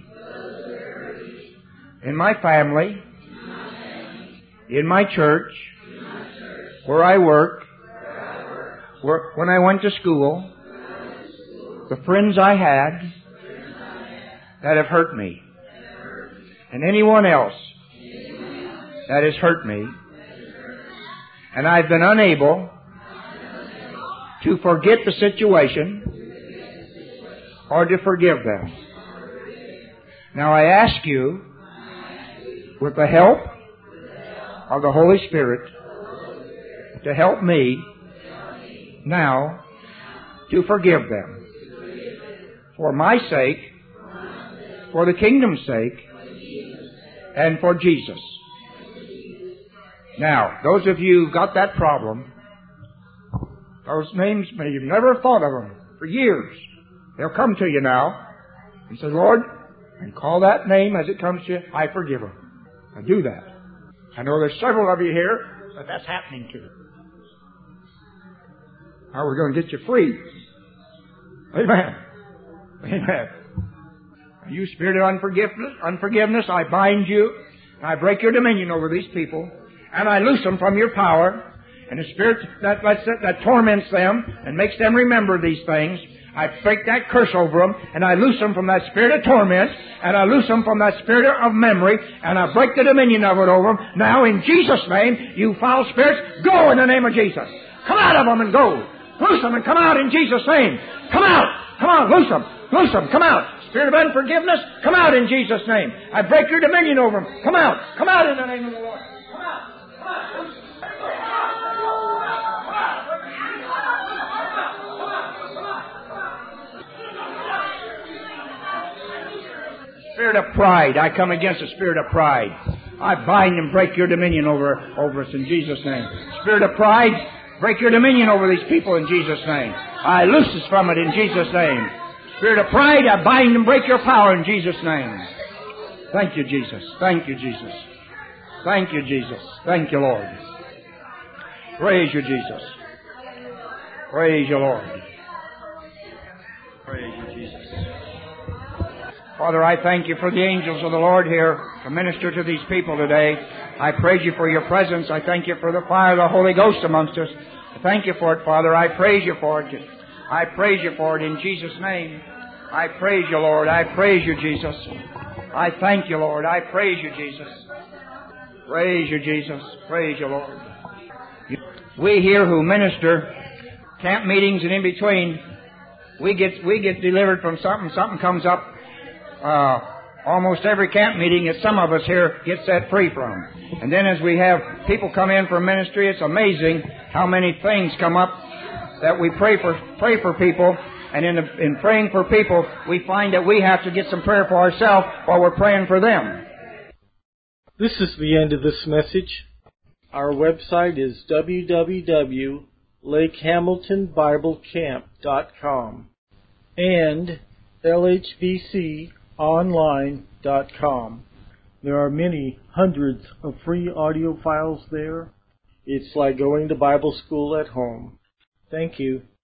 in my family, in my church, where I work, where, when I went to school, the friends I had that have hurt me, and anyone else that has hurt me, and I've been unable to forget the situation or to forgive them. Now I ask you, with the help of the Holy Spirit, to help me now to forgive them. For my sake, for the kingdom's sake, and for Jesus. Now, those of you who've got that problem, those names, you've never thought of them for years. They'll come to you now and say, Lord, and call that name as it comes to you, I forgive them. Now do that. I know there's several of you here that that's happening to. Now we're going to get you free. Amen. Amen. You spirit of unforgiveness, unforgiveness, I bind you. I break your dominion over these people. And I loose them from your power. And the spirit that, that, that torments them and makes them remember these things, I break that curse over them, and I loose them from that spirit of torment, and I loose them from that spirit of memory, and I break the dominion of it over them. Now, in Jesus' name, you foul spirits, go in the name of Jesus. Come out of them and go. Loose them and come out in Jesus' name. Come out. Come on, loose them. Loose them. Come out. Spirit of unforgiveness, come out in Jesus' name. I break your dominion over them. Come out. Come out in the name of the Lord. Come out. Come out. Spirit of pride, I come against the spirit of pride. I bind and break your dominion over, over us in Jesus' name. Spirit of pride, break your dominion over these people in Jesus' name. I loose us from it in Jesus' name. Spirit of pride, I bind and break your power in Jesus' name. Thank you, Jesus. Thank you, Jesus. Thank you, Jesus. Thank you, Lord. Praise you, Jesus. Praise you, Lord. Praise you, Jesus. Father, I thank you for the angels of the Lord here to minister to these people today. I praise you for your presence. I thank you for the fire of the Holy Ghost amongst us. I thank you for it, Father. I praise you for it. I praise you for it in Jesus' name. I praise you, Lord. I praise you, Jesus. I thank you, Lord. I praise you, Jesus. Praise you, Jesus. Praise you, Lord. We here who minister camp meetings and in between, we get we get delivered from something. Something comes up. Uh, almost every camp meeting that some of us here get set free from. And then as we have people come in for ministry, it's amazing how many things come up that we pray for pray for people. And in, the, in praying for people, we find that we have to get some prayer for ourselves while we're praying for them. This is the end of this message. Our website is w w w dot lake hamilton bible camp dot com and L H B C online dot com. There are many hundreds of free audio files there. It's like going to Bible school at home. Thank you.